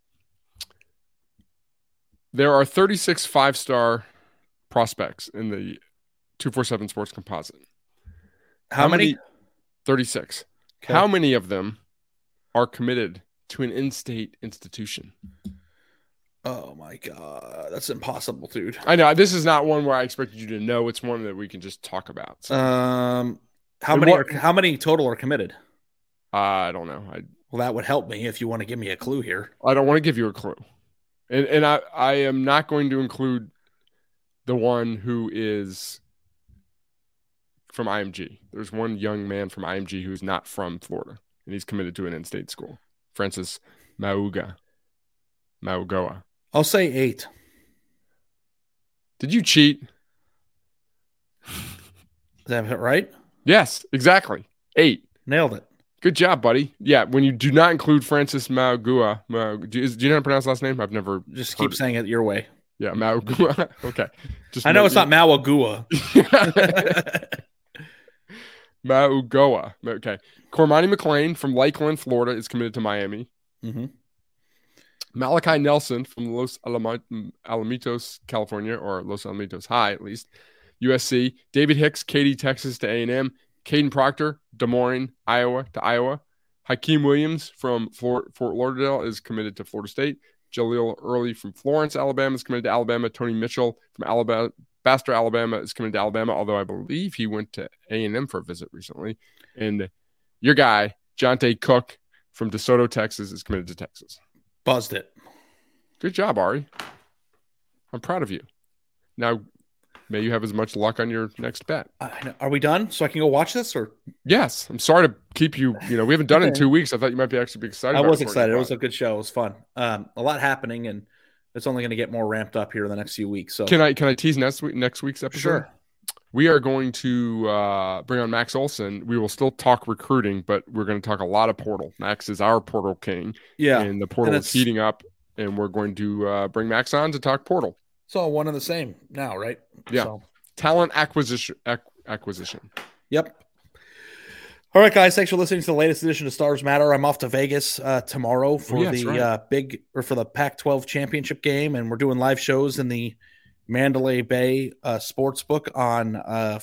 There are 36 5-star prospects in the 247 Sports Composite. How many? 36. Okay. How many of them are committed to an in-state institution? Oh my God, that's impossible, dude. I know this is not one where I expected you to know. It's one that we can just talk about. So. How many total are committed? I don't know. Well, that would help me if you want to give me a clue here. I don't want to give you a clue, and I am not going to include the one who is from IMG. There's one young man from IMG who's not from Florida, and he's committed to an in-state school. Francis Maugoa. I'll say 8. Did you cheat? Is that right? Yes, exactly. 8. Nailed it. Good job, buddy. Yeah, when you do not include Francis Maugoa, do you know how to pronounce last name? I've never just keep saying it your way. Yeah, Maugoa. Okay. I know it's not Maugoa. Maugoa. Okay. Cormani McLean from Lakeland, Florida is committed to Miami. Mm-hmm. Malachi Nelson from Los Alamitos, California, or Los Alamitos High, at least, USC. David Hicks, Katy, Texas to A&M. Caden Proctor, Des Moines, Iowa to Iowa. Hakeem Williams from Fort Lauderdale is committed to Florida State. Jaleel Early from Florence, Alabama is committed to Alabama. Tony Mitchell from Bastrop, Alabama is committed to Alabama, although I believe he went to A&M for a visit recently. And your guy, Jonte Cook from DeSoto, Texas, is committed to Texas. Buzzed it. Good job, Ari. I'm proud of you. Now, may you have as much luck on your next bet. Are we done? So I can go watch this? Or yes. I'm sorry to keep you. We haven't done it in 2 weeks. I thought you might be actually be excited. I was excited. It was a good show. It was fun. A lot happening, and it's only going to get more ramped up here in the next few weeks. So can I tease next week's episode? Sure. We are going to bring on Max Olson. We will still talk recruiting, but we're going to talk a lot of portal. Max is our portal king. Yeah. And the portal is heating up, and we're going to bring Max on to talk portal. It's all one and the same now, right? Yeah. So. Talent acquisition. Yep. All right, guys. Thanks for listening to the latest edition of Stars Matter. I'm off to Vegas tomorrow for the Pac-12 championship game, and we're doing live shows in the Mandalay Bay Sportsbook on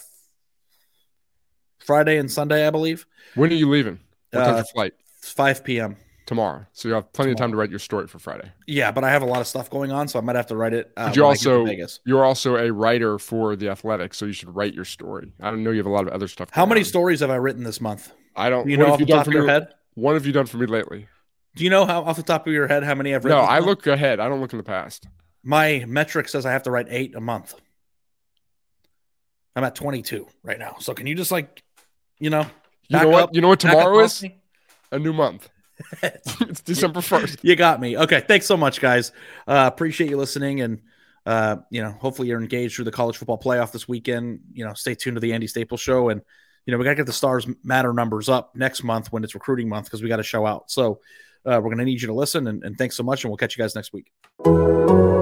Friday and Sunday, I believe. When are you leaving? What time's your flight? It's 5 p.m. Tomorrow. So you have plenty of time to write your story for Friday. Yeah, but I have a lot of stuff going on, so I might have to write it. You're also a writer for The Athletic, so you should write your story. I don't know you have a lot of other stuff. How many stories have I written this month? I don't. Do you know off the top of your head? What have you done for me lately? Do you know how off the top of your head how many I've written? No, I look ahead. I don't look in the past. My metric says I have to write 8 a month. I'm at 22 right now. So can you just you know what tomorrow is? A new month. It's December 1st. You got me. Okay. Thanks so much, guys. Appreciate you listening. And, hopefully you're engaged through the college football playoff this weekend. Stay tuned to the Andy Staples Show. And, we got to get the Stars Matter numbers up next month when it's recruiting month because we got to show out. So we're going to need you to listen. And thanks so much. And we'll catch you guys next week.